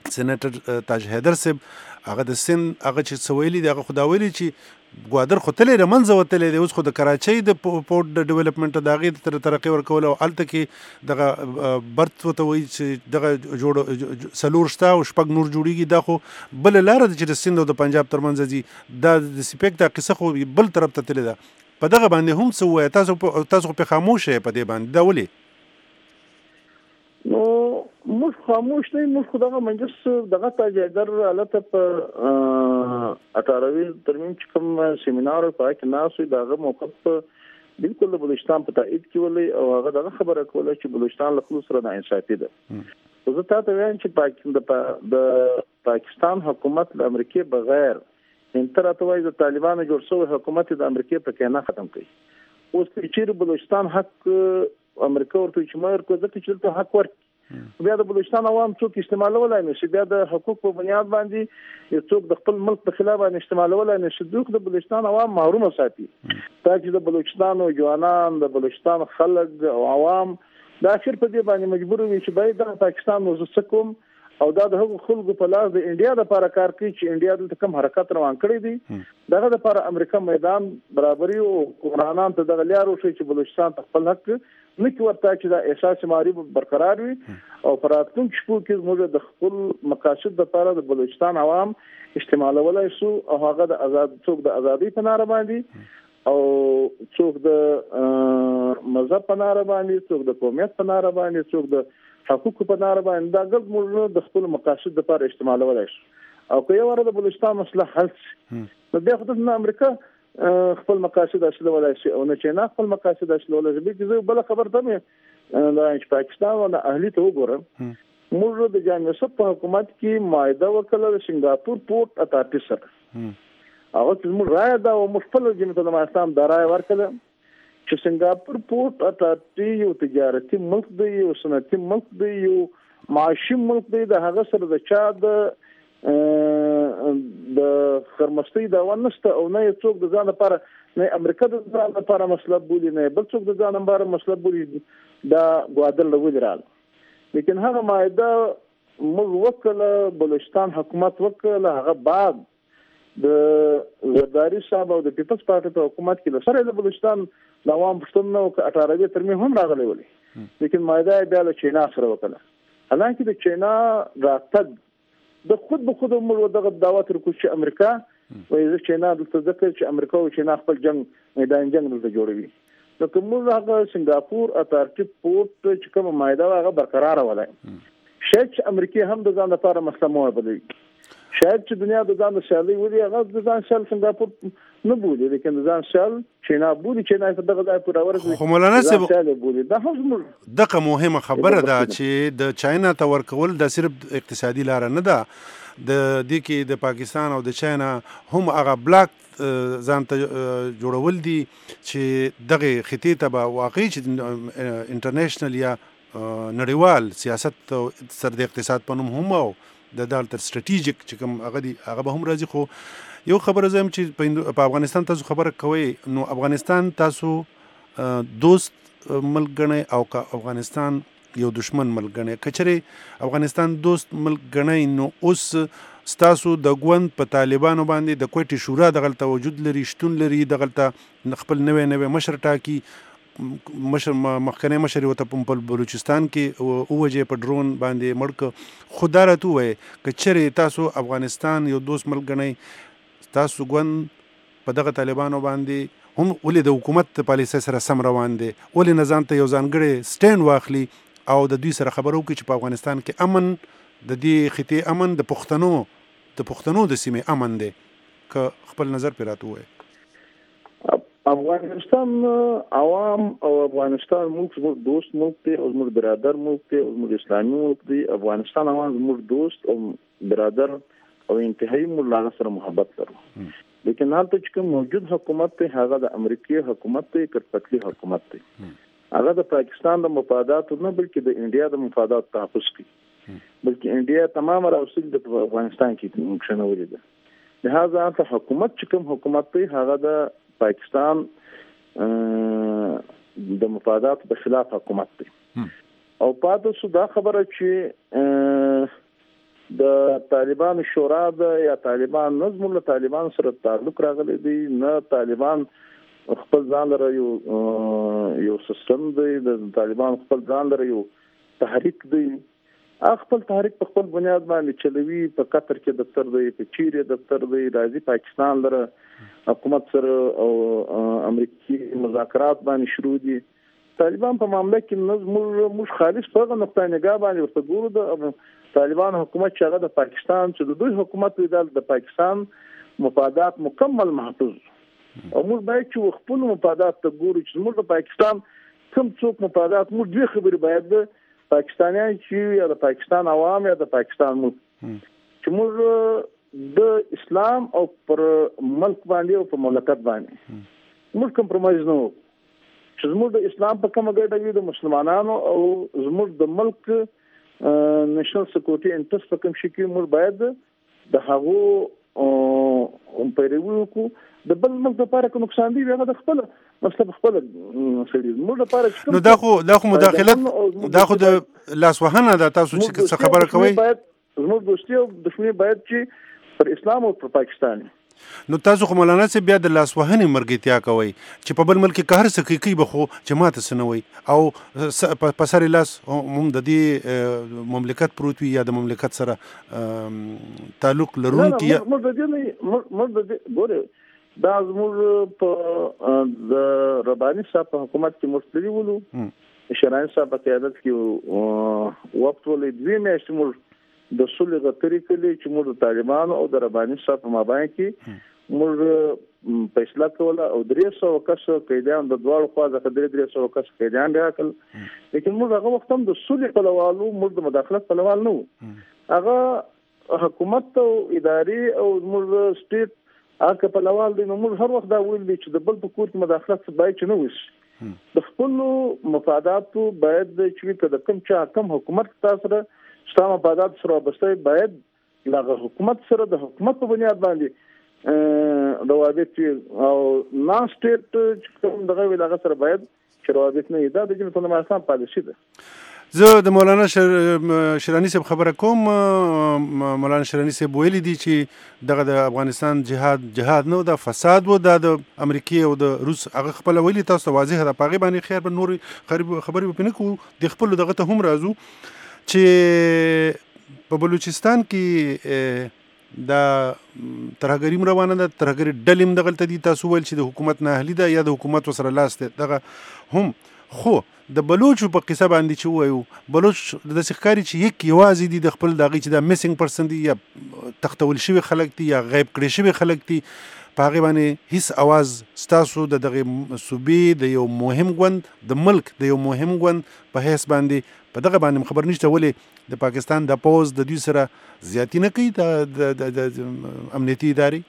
سېنیټر تاج حیدر صاحب هغه د سند هغه چې سویلی دی هغه خدا ویلي چې ګوادر خو تللی رمنځه وتلی دی اوس خو د کراچۍ د پورټ د ډیولپمنټ د هغې تر ترقۍ ورکول او هلته کې دغه برت ورته وایي چې دغه جوړ څلور شته او شپږ نور جوړېږي دا خو بله لاره ده چې د سند او د پنجاب ترمنځ ځي دا د سپیک دا قصه خو بل طرف ته تللې ده په دغه باندې هم څه ووایه تاسو خو پې خاموش یې په دې باندې دا ولې نو موږ خاموش نه موږ خو دغه منجس دغه تاج حیدر حالته په 18 ترمیم چې کوم سیمینار په کې ناسو دغه موقف بالکل د بلوچستان په تایید کې ولې او هغه دغه خبره کوله چې بلوچستان له خپل سره ناانصافي ده زه تاسو وایم چې د پاکستان حکومت د امریکای بغیر انتراتوي د طالبانو جوړ شوی حکومت د امریکای په کې نه ختم کړي اوس چې بلوچستان حق امریکا ورته چې مېر کو ځکه چې ته حق ورکړي بیا د بلوچستان عوام څوک استعمالولای نشي بیا د حقوق په بنیاد باندې یو څوک د خپل ملک په خلاف باندې استعمالولای نشي دوی د بلوچستان عوام محروم ساتي تاکي د بلوچستان او جوانان د بلوچستان خلک او عوام د اخر په دې باندې مجبور وي چې باید د پاکستان وزو کوم او دا د هغو خلکو په لاس د انډیا د لپاره کار کوي چې انډیا دلته کوم حرکت روان کړی دی دغه لپاره امریکا میدان برابرۍ او قرانان ته دغه لارو شي چې بلوچستان خپل حق نکي ورته چې دا احساس ماري برقرار وي او پراتون شپو کې موږ د خپل مقاصد لپاره د بلوچستان عوام استعمالولای شو او هغه د آزاد څوک د ازادي په ناره باندې او څوک د مذهب په ناره باندې څوک د قومیت په ناره باندې څوک د حقوق په ناره باندې دا ګل موږ د خپل مقاصد لپاره استعمالولای شو او که یو ور د بلوچستان مسله حل شي نو بیا خو د امریکا خپل مقاصد اصل ولای شي او نه چې نه خپل مقاصد اصل ولای شي چې بل خبر ته د پاکستان او د اهلی ته وګورم موږ د جان یوسف په حکومت کې معاهده وکړه د سنگاپور پورت اتارټي سره هغه چې موږ راځي دا او مخفل جمهوریت د افغانستان د راي ورکړه چې سنگاپور پورت اتارټي یو تجارتي ملک دی یو صنعتي ملک دی یو معاشي ملک دی د هغه سره د چا د خرمستۍ دا ونسته او نه څوک د ځان لپاره نه امریکا د ځان لپاره مسله بولي نه بل څوک د ځان لپاره مسله بولي دا ګوادر له ودرال لیکن هغه مایده موږ وکړه بلوچستان حکومت وکړه هغه بعد د زرداری صاحب او د پیپلز پارټي په حکومت کې سره د بلوچستان د عوام پښتون او 18 ترمیم هم راغلی ولې لیکن مایده بیا له چینا سره وکړه حالانکه د چینا راتګ د خود به خود موږ دغه دعوت ورکو چې امریکا وایي چې چینا د ذکر چې امریکا او چینا خپل جنگ میدان جنگ دلته جوړوي نو کوم هغه سنگاپور اتارټي پورت چې کوم مایده هغه برقرار ولای شاید امریکا هم د ځان لپاره مسله مو بلوي شاید چې دنیا د ځان شالي ودی هغه د ځان شال سنگاپور نه بولي لیکن د ځان شال چینا بولي چینا په دغه ځای پورې ورسېږي خو مولانا صاحب بولي دا هم دغه مهمه خبره ده چې د چاینا ته ورکول د صرف اقتصادي لار نه ده د دې کې د پاکستان او د چاینا هم هغه بلاک ځان ته جوړول دي چې دغه خطې ته به واقعي چې انټرنیشنل یا نړیوال سیاست سره د اقتصاد په نوم هم او د دالتر سټریټیجیک چې کوم هغه دی هغه به هم راځي خو یو خبره زم چې په افغانستان تاسو خبره کوي نو افغانستان تاسو دوست ملک غنئ او افغانستان یو دشمن ملک غنئ کچره افغانستان دوست ملک غنئ نو اوس ستاسو د ګوند په طالبانو باندې د کوټي شورا دغه توجد لري شتون لري دغه خپل نوې مشر ټاکي مخکنی مشر وته په بلوچستان کې اوجه په ډرون باندې مړک خدای راته وای کچره تاسو افغانستان یو دوست ملک غنئ تاسو ګوند په دغه طالبانو باندې هم ولې د حکومت پالیسي سره سم روان دي ولې نظام ته یو ځانګړی سټیند واخلي او د دوی سره خبرو کوي چې په افغانستان کې امن د دې خطې امن د پښتنو د سیمې امن دی که خپل نظر پیراته وای افغانستان عوام او افغانستان ملک زموږ دوست ملک دی او زموږ برادر ملک دی او زموږ اسلامي ملک دی افغانستان عوام زموږ دوست او برادر او انتهایی موږ له سره محبت لرو لیکن حالت چې کوم موجود حکومت دی هغه د امریکای حکومت دی کټپتلی حکومت دی هغه د پاکستان د مفاداتو نه بلکې د انډیا د مفادات تحفظ کوي بلکې انډیا تمام راوستل د افغانستان کې مخنوري ده لہذا ته حکومت چې کوم حکومت دی هغه د پاکستان د مفادات په خلاف حکومت دی او پاتې شو دا خبره چې د طالبان شورا د یا طالبان نظم له طالبان سره تعلق راغلی دی، نه طالبان خپل ځان لري یو سیستم دی، د طالبان خپل ځان لري یو تحریک دی. خپل تحریک په خپل بنیاد باندې چلوي. په قطر کې دفتر دی، په چیرې دفتر دی، راځي پاکستان لره حکومت سره او امریکایي مذاکرات باندې شروع دي. طالبان په معاملې کې موږ خالص په هغه نقطه نگاه باندې ورته ګورو د طالبان حکومت چې هغه د پاکستان چې د دوی حکومت وي د پاکستان مفادات مکمل محفوظ، او موږ باید چې خپل مفادات ته ګورو چې موږ د پاکستان کوم څوک مفادات، موږ دوی خبرې باید د پاکستانیان چې یا د پاکستان عوام یا د پاکستان چې موږ د اسلام او پر ملک باندې او په مملکت باندې موږ کمپرمایز نه وو، چې زموږ د اسلام په کومه ګټه وي د مسلمانانو او زموږ د ملک نېشنل سکیورټي انټرست په کوم شي کې موږ باید د هغو پیروي وکړو. د بل ملک لپاره که نقصان دی هغه د خپل مسله خپل سړي موږ لپاره نو دا خو مداخلت، دا خو د لاسوهنه ده. تاسو چې خبره کوئ زموږ دوستي او دښمني باید چې پر اسلام او پر پاکستان. نو تاسو خو مولانا صاحب بیا د لاسوهنې مرګتیا کوئ چې په بل ملک کې هر څه کوي به خو چې ماته څه نه وي او په سر لاس هم د دې مملکت پروت وي یا د مملکت سره تعلق لرونکي. موږ ګوره دا زموږ په د رباني صاحب په حکومت کې مستری ولو، شرعي صاحب په قیادت کې وخت ولې 2 میاشتې موږ د صلح غتري کلی چې موږ د طالبان او د رباني صاحب په مابین کې موږ فیصله کوله او 300 کس قیدیان د دوه خوا څخه 300 کس قیدیان راکل. لیکن موږ هغه وخت هم د صلح په لوالو موږ د مداخلت په لوال نه وو. هغه حکومت او اداري او موږ سټیټ هغه په لوال دی. نو موږ هر وخت دا ویل چې د بل په کور کې مداخلت باید چې نه وشي. د خپل مفاداتو باید چې کله کوم چا کوم حکومت تاسو سره ستاسو مفادات سره وابسته باید لغه حکومت سره د حکومت په بنیاد باندې روابط او نان سټیټ کوم دغه ویلغه سره باید چې روابط نه دا د جمهوریت افغانستان پالیسي ده. زه د مولانا شرانی صاحب خبره کوم. مولانا شرانی صاحب ویلي دي چې دغه د افغانستان جهاد نه د فساد و د امریکای او د روس هغه خپل ویلي. تاسو واضح ده پاغي باندې خیر به نور خبرې وپنه کو د خپل دغه ته هم راځو چې په بلوچستان کې دا ترهګري روانه ده، ترهګري ډلې دغلته دي. تاسو ویل چې د حکومت نه اهلي ده یا د حکومت سره لاس ده دغه هم. خو د بلوچو په قصه باندې چې وایو بلوچ د ښکاری چې یوازې دي د خپل دغه چې د میسنګ پرسن دي یا تختول شوی خلک دي یا غیب کړي شوی خلک دي، په هغه باندې هیڅ आवाज ستاسو د دغه صوبې د یو مهم ګوند د ملک د یو مهم ګوند په هیڅ باندې په دغه باندې خبر نشته. ولې د پاکستان د پوز د دوی سره زیاتی نه کوي د امنیتي ادارې؟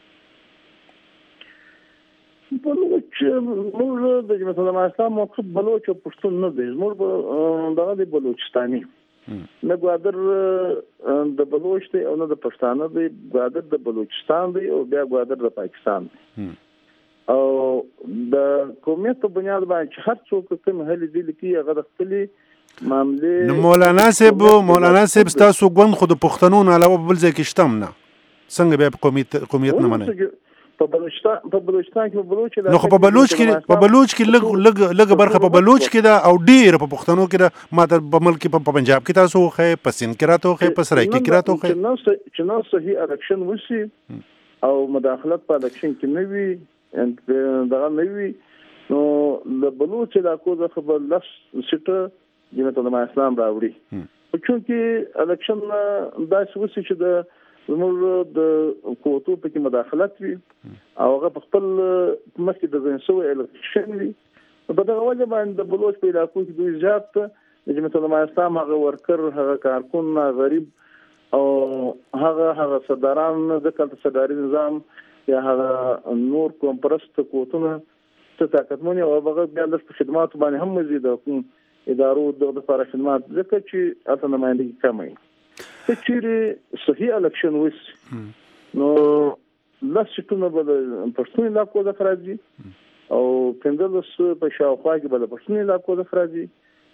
بلوچ موږ د جمهوریت افغانستان موقف بلوچ او پښتون نه دی، موږ دغه د بلوچستاني نه ګوادر د بلوچ دی او نه د پښتانه دی، ګوادر د بلوچستان دی او بیا ګوادر د پاکستان دی. او د قومیت په بنیاد باندې هر څوک کوم هلي دي لکه هغه د خپل معاملې. نو مولانا صاحب ستاسو ګوند خو د پښتنو نه علاوه بل ځای کې شتم نه، څنګه بیا قومیت نه منئ؟ په بلوچستان کې بلوچ نو خو په بلوچ کې لږ برخه په بلوچ کې ده او ډیر په پښتنو کې ده. ماته په ملک په پنجاب کې تاسو خو په سند کې راته خو په سرای کې راته خو چې نو صحیح الیکشن وشي او مداخلت په الیکشن کې نه وي دغه نه وي، نو د بلوچ علاقو د خبر لس سټه جمهوریت اسلام راوړي. چونکې الیکشن داسې وشي چې د زموږ د کوټو په کې مداخلت وي او هغه په خپل مخکې د ځینسو الیکشن وي. په دغه وجه باندې د بلوچ په علاقو کې دوی زیات د جمهوریت افغانستان هغه ورکر، هغه کارکون، غریب او هغه صدران د صداري نظام یا هغه نور کوم پرست کوټونه څه طاقتمن او هغه بیا د خدمات باندې هم مزید کوم ادارو د لپاره خدمات ځکه چې اته نمائندګي کمای. چې صحیح الیکشن وس نو لاس شتونه به پښتون علاقو د فرازي او کندلس په شاوخوا کې به پښتون علاقو د فرازي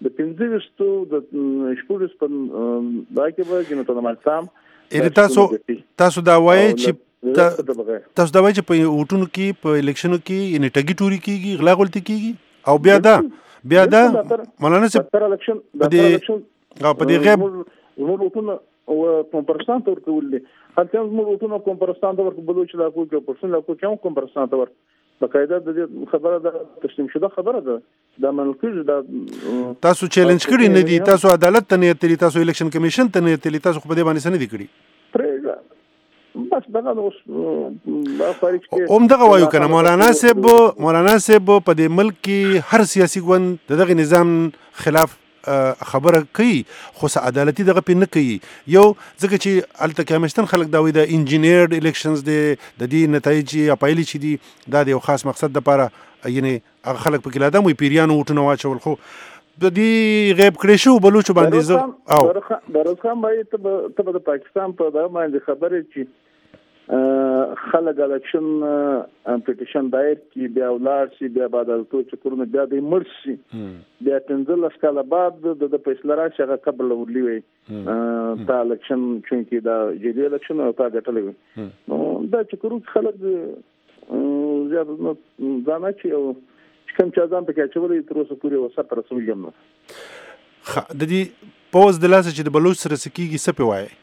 د 25 د شپږ په دا کې به جنته د مالسام تاسو دا وایي چې تاسو دا وایي چې په ووټونو کې په الیکشنو کې یعنې ټګي ټوري کېږي غلا غلطي کېږي او بیا دا مولانا صاحب په دې غیب زموږ ووټونه کوم پرسنټ ورکول دي هلته زموږ ووټونه کوم پرسنټ ورکول بلوچ علاقو کې پرسنټ علاقو کې کوم پرسنټ ورکول بقاعده د دې خبره ده تسلیم شوه خبره ده د منلکې د تاسو چیلنج کړی نه دي تاسو عدالت ته نه تللی تاسو الیکشن کمیشن ته نه تللی تاسو په دې باندې څه نه دي کړی بس دغه اوس خارج کې دغه وایو کنه مولانا صاحب په دې ملک کې هر سیاسي ګوند دغه نظام خلاف خبره کوي خو عدالتي دغه په نه کوي یو ځکه چې الته کمیشن خلک دا وایي د انجینیرډ الیکشنز د دې نتایج یا پایلې چې دي دا د یو خاص مقصد لپاره یعنی هغه خلک په کې لادم وي پیریانو وټونه واچول خو د دې غیب کړی شو بلوچ باندې او دروز خان بھائی ته د پاکستان په دا باندې خبره چې خلک الیکشن پټیشن دایر کی بیا ولار سی بیا عدالتو چې کورونه بیا د مرسي بیا 15 کاله بعد د فیصله راشي هغه قبل ورلی وي تا الیکشن چې دا جدي الیکشن او تا ګټلې نو دا چې کورو خلک زیات نو ځانه چې کوم چې ځان پکې چولې تر اوسه پورې وسه پر رسول یم نو د دې پوز د لاسه چې د بلوچ سره سکیږي څه پیوای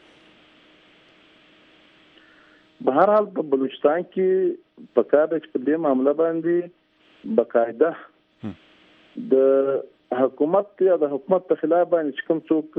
بهر حال په بلوچستان کې په کار د دې معاملې باندې بقاعده د حکومت یا د حکومت په خلاف باندې کوم څوک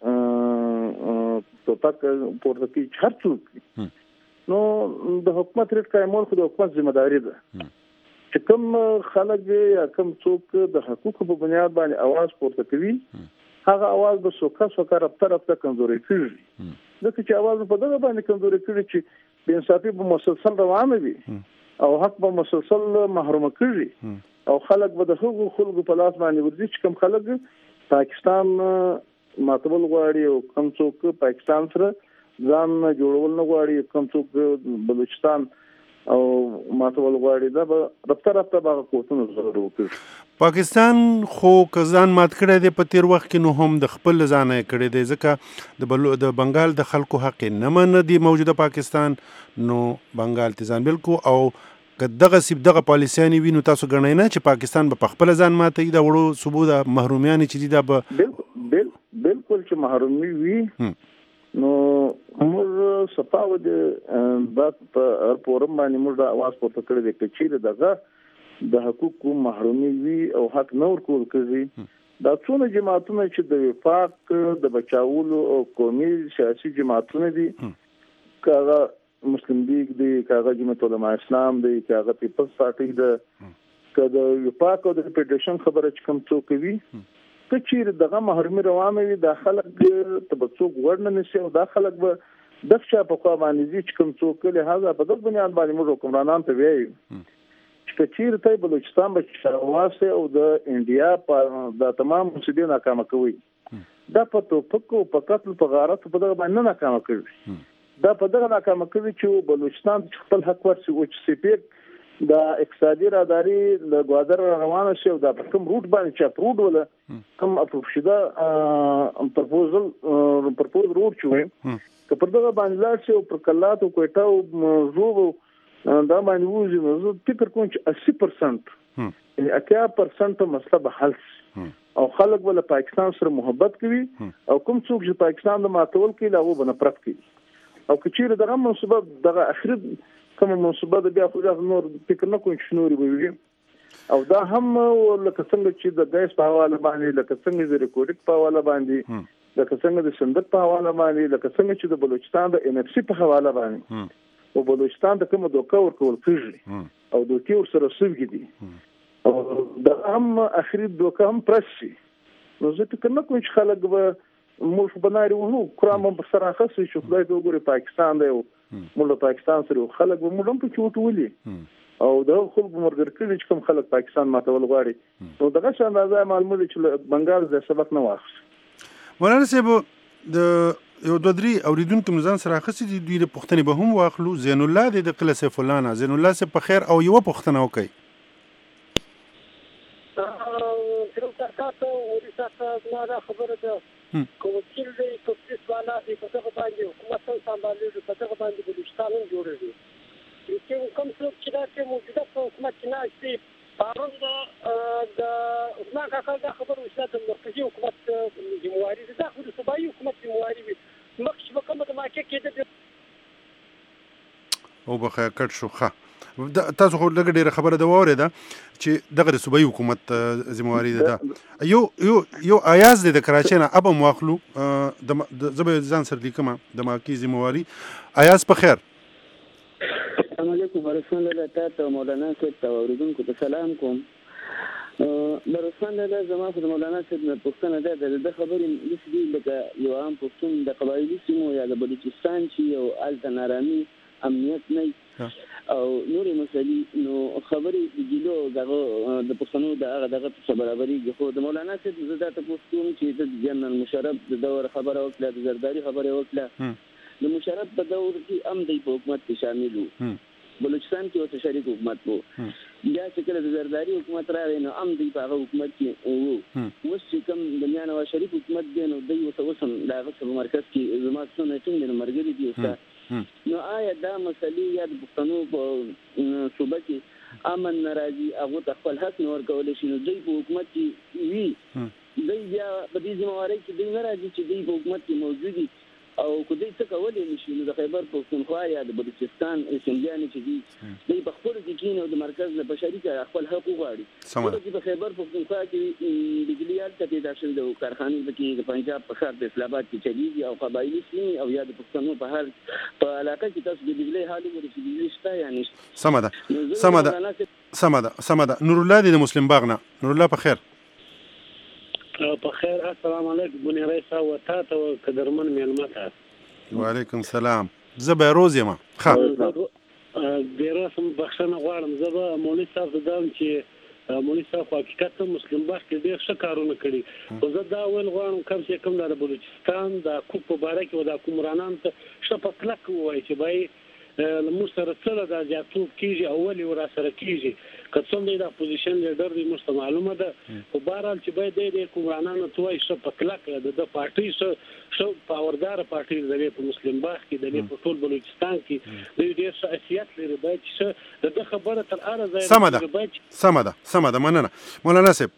توپک پورته کوي هر څوک نو د حکومت ریټ قائمول خو د حکومت ذمہ داری ده چې کوم خلک یا کوم څوک د حقوقو په بنیاد باندې आवाज پورته کوي هغه आवाज به سوکا رفتہ کمزوري کیږي دغه چې आवाज په دغه باندې کمزوري کیږي چې بے انصافي به مسلسل روانه وي او حق به مسلسل محروم کیږي او خلک به د هغو خلکو په لاس باندې ورځي چې کوم خلک پاکستان ماتول غواړي او کوم څوک پاکستان سره ځان جوړول نه غواړي کوم څوک بلوچستان او ماتول غواړي دا به رفتہ به کوتنه ضرور وکړي پاکستان خو کزان مات کړی دی په تیر وخت کې نو هم د خپل ځانه کړی دی ځکه د بنگال د خلکو حق نه من دی موجوده پاکستان نو بنگال تیزان بالکل او دغه سیب دغه پالیسیانی وینو تاسو غنئ نه چې پاکستان به خپل ځان ماتي دا وړو صوبو د محرومیان چې دي دا به بالکل چې محرومي وي نو موږ صفاو د بات په پورم باندې موږ د आवाज پورته کړی دی چې دغه د حقوقو محرومي وي او حق نور کول کوي دا څونه جماعتونه چې د وفاق د بچاولو او قومي سیاسي جماعتونه دي کاغه مسلم لیگ دی کاغه جمعیت علماء اسلام دی کاغه پیپلز پارټي دی کله وفاق او د پټیشن خبره چې کوم څوک وي کچیر دغه محرومي روانه وي د خلک ته به څوک ورنه نشي او د خلک به دغه په خوا باندې چې کوم څوک له هغه په دغه بنیاد باندې موږ حکمرانان ته وایو کچیر ته بلوچستان به شرواسه او د انډیا په د تمام مسودې ناکامه کوي دا په توپکو په قتل په غارت په دغه باندې ناکامه کوي دا په دغه ناکامه کوي چې بلوچستان خپل حق ورسي او چې سپیک د اقتصادي راداري د غوادر روانه شي او د کوم روټ باندې چې اپروډ ولا کوم اپروډ شوه پرپوز روټ چوي که پر دغه باندې لاړ شي او پر کلات او کوټه او زوبو دا باندې وځي نو فکر کوم چې 80% یعنی 80% مسله به حل او خلک ول پاکستان سره محبت کوي او کوم څوک چې پاکستان د ماتول کوي لاغه بنفرت کوي او کچیر دغه منصوبه دغه اخر کوم منصوبه د بیا خو نور فکر نه کوم چې نوري وي او دا هم لکه څنګه چې د ګیس په حواله باندې لکه څنګه د ریکورډ په حواله باندې لکه څنګه د صندوق په حواله باندې لکه څنګه چې د بلوچستان د ان اف سي په حواله باندې او بلوچستان د کوم دوکه ورکول کیږي او دوکه ور سره سوي دي او دا هم اخري دوکه هم پرسي نو زه فکر نه کوم چې خلک به موږ بناري وو کرام په سره خاصه شو خدای ته وګوري پاکستان دی موږ پاکستان سره خلک به موږ هم په چوټولي او دا خلک مرګر کړي چې کوم خلک پاکستان ماتول غواړي نو دغه شان اندازه معلومه چې بنگال د سبق نه واخلي مولانا صاحب د یو دوه درې اوریدونکو مزان سره اخیستي دي دوی د پوښتنې به هم واخلو زین الله د قله سیف الله نه زین الله سه په خیر او یو پوښتنه وکړي صرف تاسو ورته تاسو نه خبره ده کوم چې د تفصیل والا د پټه باندې حکومت سمبالي د پټه باندې بلوچستان جوړوي چې کوم څه چې دا چې موجوده حکومت نه شي پرون د عثمان کاکا دا خبره وشته د مرکزی حکومت جمهوریت د داخلي صوبایي حکومت جمهوریت مخکې به کومه د ماکه کې او بخیر کټ شو ښه تاسو خو لږ ډیره خبره دا واورېده چې دغه صوبایي حکومت ذمہواری ده یو ایاز د کراچۍ نه اب مواخلو د زبې ځان سره لیکم د ماکی ذمہواری ایاز په خیر السلام علیکم ورحمت الله تعالی مولانا صاحب ته اوریدونکو ته سلام کوم درسان له زما خو مولانا صاحب نه پوښتنه ده د خبرې لسدي لکه یو عام پښتون د قبایلی سیمو یا د بلوچستان چې یو الته نارامي امنیت نه او نورې مسلې نو خبرې د ګیلو دغه د پښتنو دغه څه برابرۍ خو د مولانا صاحب زه دا تاسو کوم چې د جنرال مشرف د دور خبره وکړه د زرداری خبره وکړه د مشرف په دور کې هم د حکومت شامل وو بلوچستان کې اوس شریک حکومت وو بیا چې کله د زرداری حکومت راغی نو هم د هغه حکومت کې وو اوس چې کوم د میانوا شریک حکومت دی نو د یو څه دغه په مرکز کې زما څونه څنګه مرګري دي نو آیا دا مسلې یا د پښتنو په صوبه کې امن ناراضي هغه د خپل حق نور کولای شي نو دوی په حکومت کې وي دوی بیا په دې ځمواري کې دوی ناراضي چې دوی په حکومت کې موجودي او کدی څه کولای نشي نو د خیبر پښتونخوا یا د بلوچستان اسمبلیانې چې دي دوی په خپل کې کینو د مرکز له بشري خپل حق وغواړي چې په خیبر پښتونخوا کې د ګلیال ته د داخل د کارخانې کې د پنجاب په ښار د اسلام آباد کې چلیږي او قبایلی سیمې او یا د پښتنو په هر په علاقه کې تاسو د بجلی حالې ورته بجلی شته یا نشته سمه ده نور الله د مسلم باغ نه نور الله په خیر په خیر السلام علیکم بنی رئیس او تاسو قدرمن میلمته وعلیکم السلام زه به روز یم ښه بیره سم بخښنه غواړم زه به مولوي صاحب دام چې مولوي صاحب حقیقت مسلم باغ کې ډېر ښه کارونه کړي خو زه دا ویل غواړم کم چې کوم د بلوچستان د کوم په باره کې و د کومرانان ته ښه په کلک ووایي چې بای موږ سره څه د جاتوب کېږي اولي ورا سره کېږي که څومره د اپوزیشن لیډر دی موږ ته معلومه ده خو بهرحال چې باید د کومرانانو ته وایي ښه په کلک د پارټۍ ښه پاورداره پارټۍ د په مسلم باغ کې د په ټول بلوچستان کې دوی ډېر ښه حیثیت لري باید چې د خبره تر هغه ځای سمه ده مننه مولانا صاحب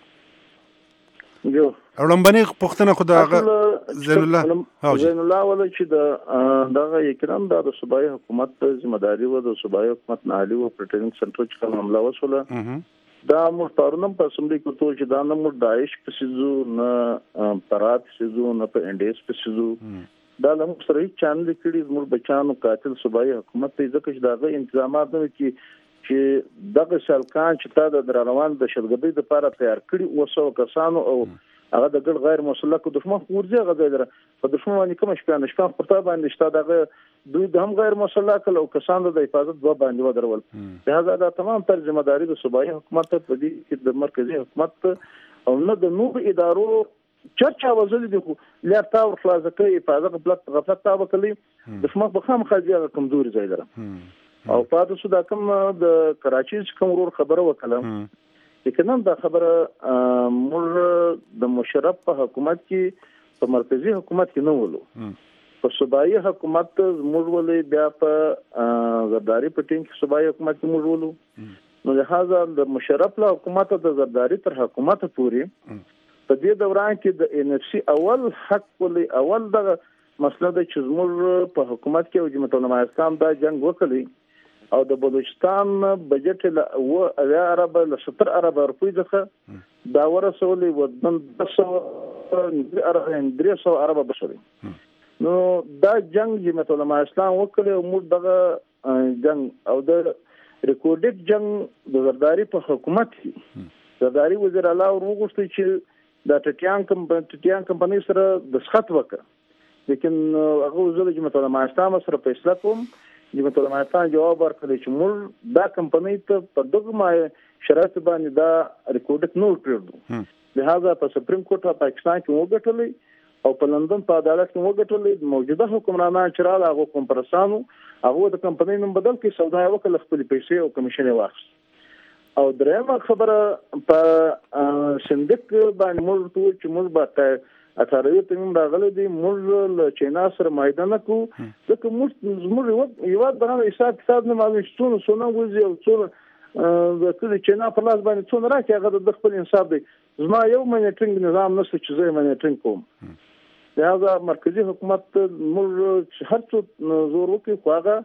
اولمبني پښتنه خدا زین الله ول چې دغه یقینا د صوبایي حکومت ذمہداري و د صوبایي حکومت نه علي و پریټینګ سنټر چې کوم حمله وسوله دا مستورنم په اسمبلی کې ټول چې دا نه مو داعش په سيزو نه پرات سيزو نه په انډیس په سيزو دا لم سره چانل کړي زموږ بچانو قاتل صوبایي حکومت ته ځکه چې دغه انتظامات نه کې چې دغه شلکان چې تا د روان د شلګبۍ د لپاره تیار کړي وسو کسانو او هغه د ګډ غیر مسلک دښمن ورځي غځیدره په دښمن باندې کوم شپه پرتا باندې شته دغه دوی د هم غیر مسلک او کسانو د حفاظت و باندې ودرول لہذا دا تمام تر ذمہ داری د صوبایي حکومت په دې کې د مرکزی حکومت او نه د نور ادارو چرچا وزل دي خو لارتا او خلاص کوي حفاظت غفلت تا وکړي دښمن په خام خاجه کمزوري ځای لري او پاتې شو دا کوم د کراچۍ کوم ورور خبره وکړه لیکن دا خبره موږ د مشرف په حکومت کې په مرکزی حکومت کې نه ولو په صوبایي حکومت موږ ولې بیا په زرداری پټینګ کې صوبایي حکومت کې موږ ولو نو لہذا د مشرف له حکومت د زرداری تر حکومت پورې په دې دوران کې د ان اف سي اول حق ولې اول د مسله د چې موږ په حکومت کې او جمهوریت العلماء اسلام دا جنگ وکړي او د بلوچستان بجټ له و عرب له 70 عرب روپۍ ځخه دا ورسولې ودن 300 عرب بشري نو دا جنگ جمهوریت العلماء اسلام وکړي او موږ دغه جنگ او د ریکورډډ جنگ د زرداری په حکومت کې زرداری وزیر اعلی ورغوښتي چې د ټټیان کمپنۍ سره د سخت وکړه لیکن هغه وزیر جمهوریت العلماء اسلام سره فیصله کوم جمهوریت العلماء اسلام جواب ورکړي چې موږ دا کمپنۍ ته په دغه شرایط باندې دا ریکورډ نه کړو لہذا په سپریم کورټ پاکستان کې وګټلې او په لندن په عدالت کې وګټلې موجوده حکمرانان چې راغلي هغه کمپرسانو هغه د کمپنۍ نوم بدل کې سودا وکړه خپل پیسې او کمیشن واخیست او درېمه خبره په صندوق باندې موږ ته چې موږ به 18 تمیم راغلی دی موږ له چینا سره معاهده نه کوو ځکه موږ یو دغه حساب کتاب نه معلوم څونه وځي او څونه د چینا په لاس باندې څونه راکړي هغه د خپل انصاف دی زما یو منیټینګ نظام نشته چې زه منیټینګ کوم لهذا مرکزی حکومت موږ هر څه زور وکړي خو هغه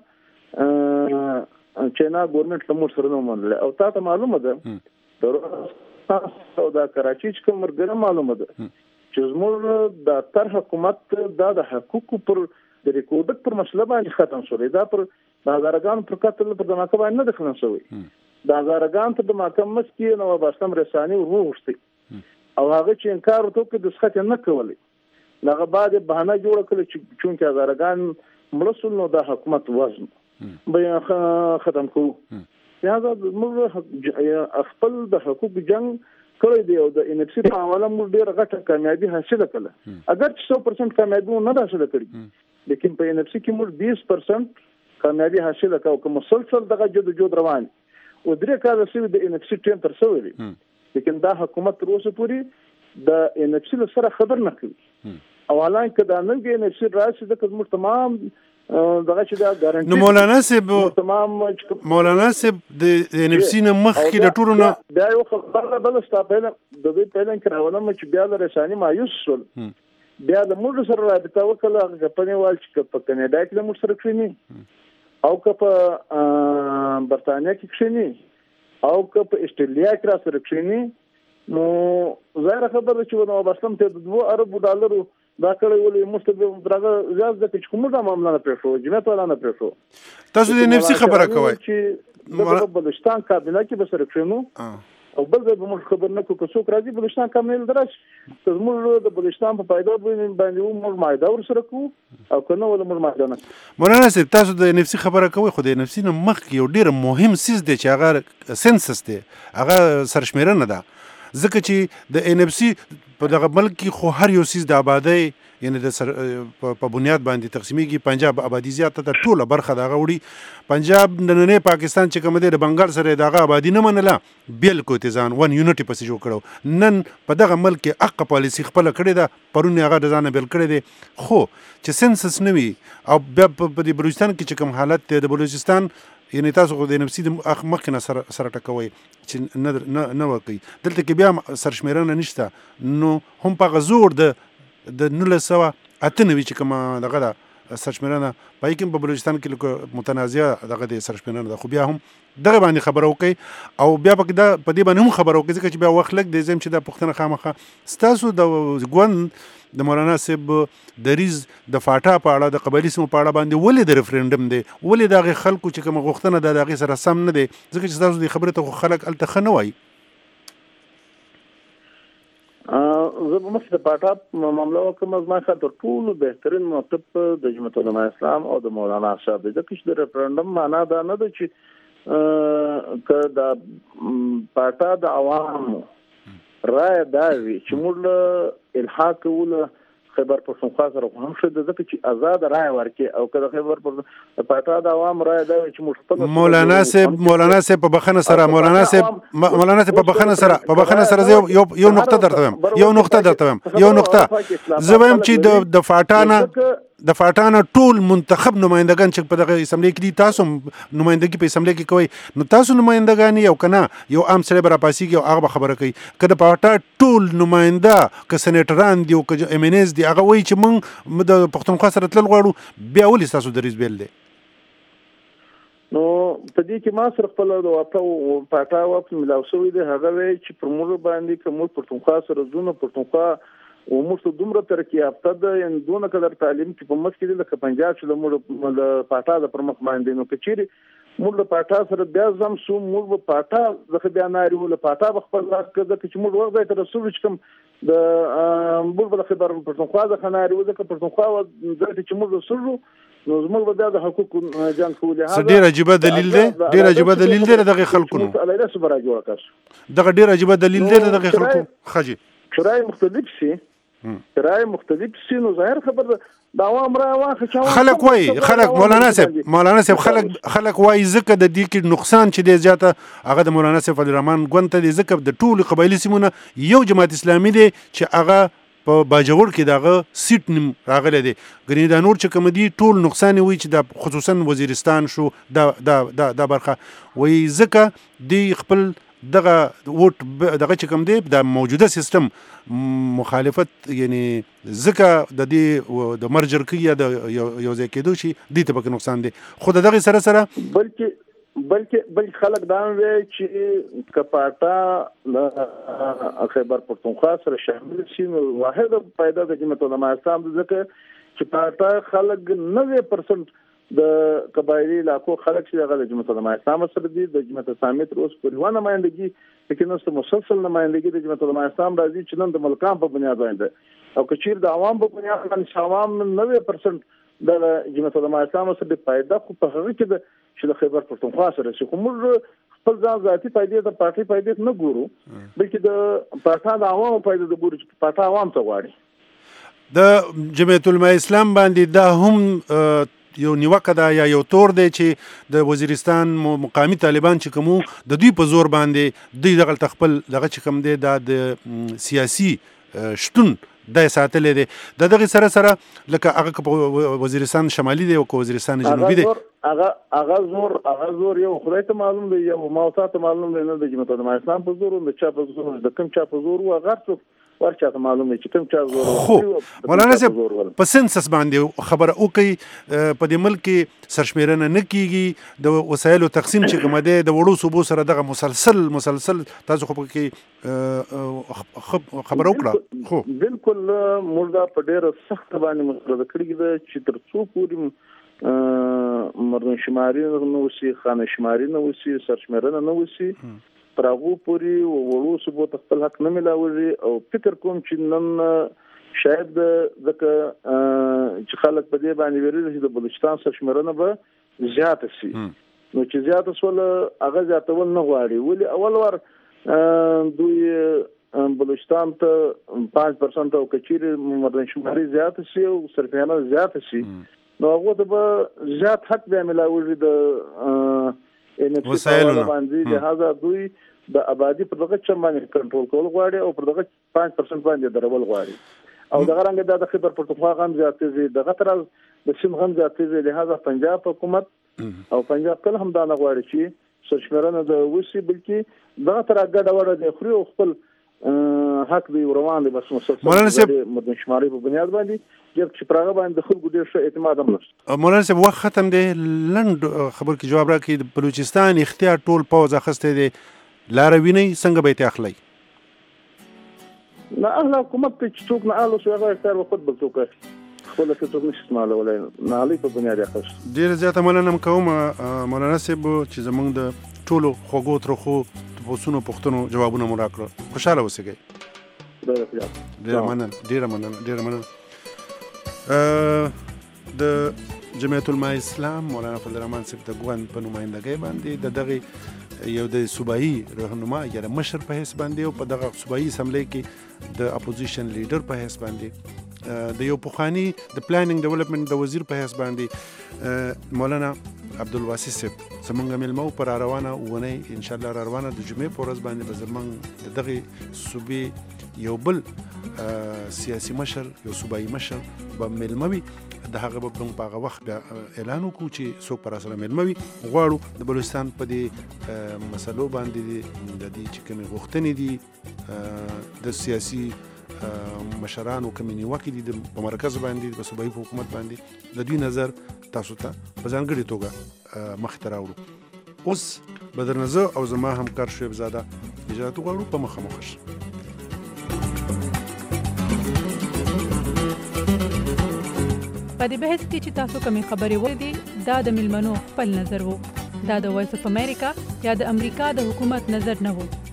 چینا ګورنمنت له موږ سره نه منله او تاسو معلومه ده او دا کراچي چې کوم مرګره معلومه ده چې زموږ د تر حکومت د حقوقو پر د ریکورډ پر مسله باندې ختم شوی دا پر هزارګان پر قتل پر د محکمه نه دخل شوی د هزارګان ته د محکمه کې نو باسم رساني وروغشتي او هغه چې انکار وکړ د سخت نه کولی هغه بعد بهانه جوړ کړ چې چونکه هزارګان ملسل نو د حکومت وزن به ختم کوو لہذا موږ خپل د حقوق جنگ کړی دی او د ان اف سی په حواله موږ ډېر غټه کامیابی حاصله کړه اگر 100% کامیابی نه حاصله کړی لیکن په ان اف سی کې موږ 20% کامیابی حاصله کړو کوم مسلسل دغه جد روان او درې کال سره د ان اف سی ټیم تر څو ویلي لیکن دا حکومت تر اوسه پورې د ان اف سی سره خبر نه کوي او حالانکه دا نن کې ان اف سی راشي د کوم تمام دغه چې دا ګارانټي نو مولانا صاحب د ان اف سی نه مخکې د ټورو نه دا یو خبره بل ستاپله د دې پهلن کراونه چې بیا د رساني مایوس شول بیا د موږ سره رابطه وکړه هغه په نیوال چې په کینیډا کې موږ سره کړی او که په برتانیا کې کړی او که په استرالیا کې را سره کړی نو ظاهر خبره چې نو بسم ته د 2 ارب ډالرو دا کړی ولې مستقیم درغه زیات د کومه معاملې نه پېښو جمعیت ولا نه پېښو تاسو د نفسي خبره کوي چې د بلوچستان کابینه کې به سره کړنو او بل ځای به موږ خبر نه کوو که څوک راځي بلوچستان کامل درش ته موږ د بلوچستان په پیدا باندې موږ معاهده ورسره کوو او کنه ولا موږ معاهده نه مولانا صاحب تاسو د نفسي خبره کوي خو د نفسي نه مخکې یو ډیر مهم سیس دی چې هغه سنسس دی هغه سرشمیرنه ده ځکه چې د ان اف سی په دغه ملک کې خو هر یو سیس د آبادی یعنی د په بنیاد باندې تقسیمیږي پنجاب آبادی زیاته ته ټوله برخه دغه وړي پنجاب نننې پاکستان چې کوم دی د بنگال سره دغه آبادی نه منله بالکل تیزان ون یونټي پسې جوړ کړو نن په دغه ملک کې حق پالیسی خپل کړی ده پرون هغه د ځانه بل کړی دی خو چې سنسس نوي او په بلوچستان کې چې کوم حالت دی د بلوچستان یعنی تاسو خو د نفسي د مخکې نه سره ټکوي چې نه وکړي دلته کې بیا سرشمیرنه نشته نو هم په غزور د 1998 چې کومه دغه ده سرشمیرنه پای کې په بلوچستان کې متنازعه دغه د سرشمیرنه ده خو بیا هم دغه باندې خبره وکړي او بیا په دې باندې هم خبره وکړي ځکه چې بیا وخت لګ دی زم چې د پښتنه خامخه ستاسو د ګوند د مولانا صاحب دریز د فاټا په اړه د قبایلی سیمو په اړه باندې ولې د ریفرندم دی ولې دغه خلکو چې کوم غوښتنه د دغه سره سم نه دی ځکه چې تاسو د خبره ته خلک الته نه وایي زه به مخکې د پاټا معامله وکړم زما خاطر تر ټولو بهترین موقف د جمعیت علماء اسلام او د مولانا صاحب دی ځکه چې د ریفرندم معنا دا نه ده چې که د پاټا د عوامو رای دا وي چې موږ الحاق کوله خیبر پښتونخوا سره هم شته ځکه چې آزاد رای ورکړي او کله خیبر پاټا د عوام رای دا چې موږ مولانا صاحب په بخنه سره مولانا صاحب په بخنه سره یو نقطه درته زویم چې د فاټانه ټول منتخب نمائندگان چې په دغه اسمبلی کې دي تاسو نمائندګي په اسمبلی کې کوي نو تاسو نمائندگان یو کنه یو عام سره براباسي کې هغه خبره کوي کله پاټا ټول نماینده ک سېنیټران دی او ک ام ان اس دی هغه وایي چې موږ د پښتونخوا سره تل غواړو بیا ولې تاسو دریز بیل دی نو په دې کې ما سره خپل د پاټا وخت ملاو شوی دی هغه وایي چې پر موږ باندې کوم پښتونخوا سره زونه پښتونخوا او موږ دومره ترقی یافته ده ان دونه قدر تعلیم کې په مخ کې لکه پنجاب چې موږ د پاټا د پر مخ باندې نو کچيري موږ د پاټا سره بیا زم سو موږ په پاټا ځکه بیا ناري ول پاټا خپل راځي چې موږ ورغی تر رسول چې کوم د موږ د خبر پښتونخوا د خناري و ځکه پښتونخوا ځکه چې موږ رسول نو زموږ بیا د حقوق جنگ کوله هغه ډیر عجیب دلیل دی دغه خلکو نو الله سبحانه جوړ کړ دغه ډیر عجیب دلیل دی دغه خلکو خجی شورای مختلف شي رائے مختلف سي نو ظاهر خبر د عوام را واخه خلک وای مولانا صاحب خلک وای ځکه د دې کې نقصان چې دی زیاته هغه د مولانا صاحب الرحمن ګوند ته دی ځکه د ټولو قبایلي سیمونه یو جماعت اسلامي دی چې هغه په باجوړ کې دغه سیټ نیم راغلی دی ګنې دا نور چې کوم دي ټول نقصان وي چې د خصوصا وزیرستان شو دا برخه وای ځکه دی خپل دغه ووټ دغه چې کوم دی د موجوده سیستم مخالفت یعنی ځکه د دې د مرجر کې یا د یو ځای کېدو شي دې ته پکې نقصان دی خو دغه سره بلکې خلک دا وایي چې کپاټا خیبر پختونخوا سره شامل شي نو واحد پیدا د جمعیت علماء اسلام ځکه چې پاټا خلک 90% د قبایلی علاقو خلک چې هغه د جمعیت علماء اسلام سره دي د جمعیت اسلامي تر اوسه پورې ونه نمائندګي لیکن اوس مسلسل نمائندګي د جمعیت علماء اسلام راځي چې نن د ملکان په بنیاد باندې او کچیر د عوام په بنیاد باندې عوام 90% د جمعیت علماء اسلام سره پیدا خو په هغه کې چې د خیبر پختونخوا سره چې کوم خپل ځان ذاتي فائدې د پارټي فائدې نه ګورو بلکې د پاټا د عوامو فائدې د ګورو چې پاټا عوام ته غواړي د جمعیت علماء اسلام باندې دا هم یو نیوکه ده یا یو تور دی چې د وزیرستان مقامی طالبان چې کوم د دوی په زور باندې دوی دغه خپل دغه چې کوم دی د سیاسي شتون د ساتلې دی دغه سره لکه هغه په وزیرستان شمالي دی او وزیرستان جنوبي دی هغه زور یو خدای ته معلوم دی یو موثق معلوم دی نه د جمعیت علماء اسلام په زور د چا په زور د کوم چا په زور و هغه ورچاته معلومه چې کوم چا زور مولانا صاحب په سنسس باندې خبره وکي په دې ملک کې سرشمیرنه نه کیږي د وسایلو تقسیم چې کوم دی د وړو صوبو سره دغه مسلسل تاسو خو کې خبره وکړه خو بالکل مردا په ډېر سخت باندې مسله کړی ده چې تر څو پورې مردم شماري نه وسی خانه شماري نه وسی سرشمیرنه نه وسی پراغو پوری وړو صوبو خپل حق نه ملاوي او فکر کوم چې نن شاید ځکه چې خلک په دې باندې ویل چې د بلوچستان سرشمیرنه به زیات شي نو چې زیات سول هغه زیاتول نه غواړي ولی اول ور دوی بلوچستان ته 5% او کچیر مردم شماري زیات شي او سرشمیرنه زیات شي نو هغه به زیات حق به ملاوي د وسایلونه باندې لہذا دوی د آبادی پر دغه چم باندې کنټرول کول غواړي او پر دغه 5% باندې درول غواړي او دغه رنګ د خیبر پختونخوا غم زیاتې دغه تر د سیم غم زیاتې لہذا پنجاب حکومت او پنجاب کله هم دا نه غواړي چې سرشمیرنه د وسی بلکې دغه تر ګډه وړه د خوري او خپل حق دی روان دی بس مسلسل مدن شماري په بنیاد باندې چې پراغه باندې خلکو ډېر ښه اعتماد هم نشته مولانا صاحب وخت ختم دی لنډ خبر کې جواب راکړي د بلوچستان اختیار ټول پوز اخسته دی لارویني څنګه به ته اخلي نه اهل حکومت چې څوک نه اهل شو هغه اختیار وخت بل څوک خپل څه څوک نشي مال ولای نه علي په بنیاد اخس ډېر زیاته مننه کوم مولانا صاحب چې زمونږ د ټولو خوږو ترخو پوسونو پښتنو جوابونه مو راکړه خوشاله اوسئ ډېر مننه د جمعیت علماء اسلام مولانا فضل الرحمن صاحب د ګوند په نمائندګۍ باندې دغه یو د صوبایي رهنما یا مشر په حیث باندې او په دغه صوبایي اسمبلی کې د اپوزیشن لیډر په حیث باندې د یو پخوانی د پلانینګ ډیولپمنٹ د وزیر په حیث باندې مولانا عبدالواسی صاحب زمونږ ملمو پر روانه ونه ان شاء الله روانه د جمعې په ورځ باندې زمونږ دغه صوبې یو بل سیاسي مشر یو صوبایي مشر به ملموي د هغه په هغه وخت اعلان وکړو چې څوک پر سره ملموي غواړو د بلوچستان په دې مسلو باندې د دې چې کومې غوښتنې دي د سیاسي مشرانو کمینی وکړي په مرکز باندې په صوبایي حکومت باندې د دوی نظر تاسو ته په ځانګړې توګه مخې ته راوړو اوس بدر نظر او زما همکار شعیب زاده اجازه غواړو په مخامخ شو په دې بحث کې چې تاسو کومې خبرې وکړې دا د ملمنو خپل نظر وو دا د وایس اف امریکا یا د امریکا د حکومت نظر نه وو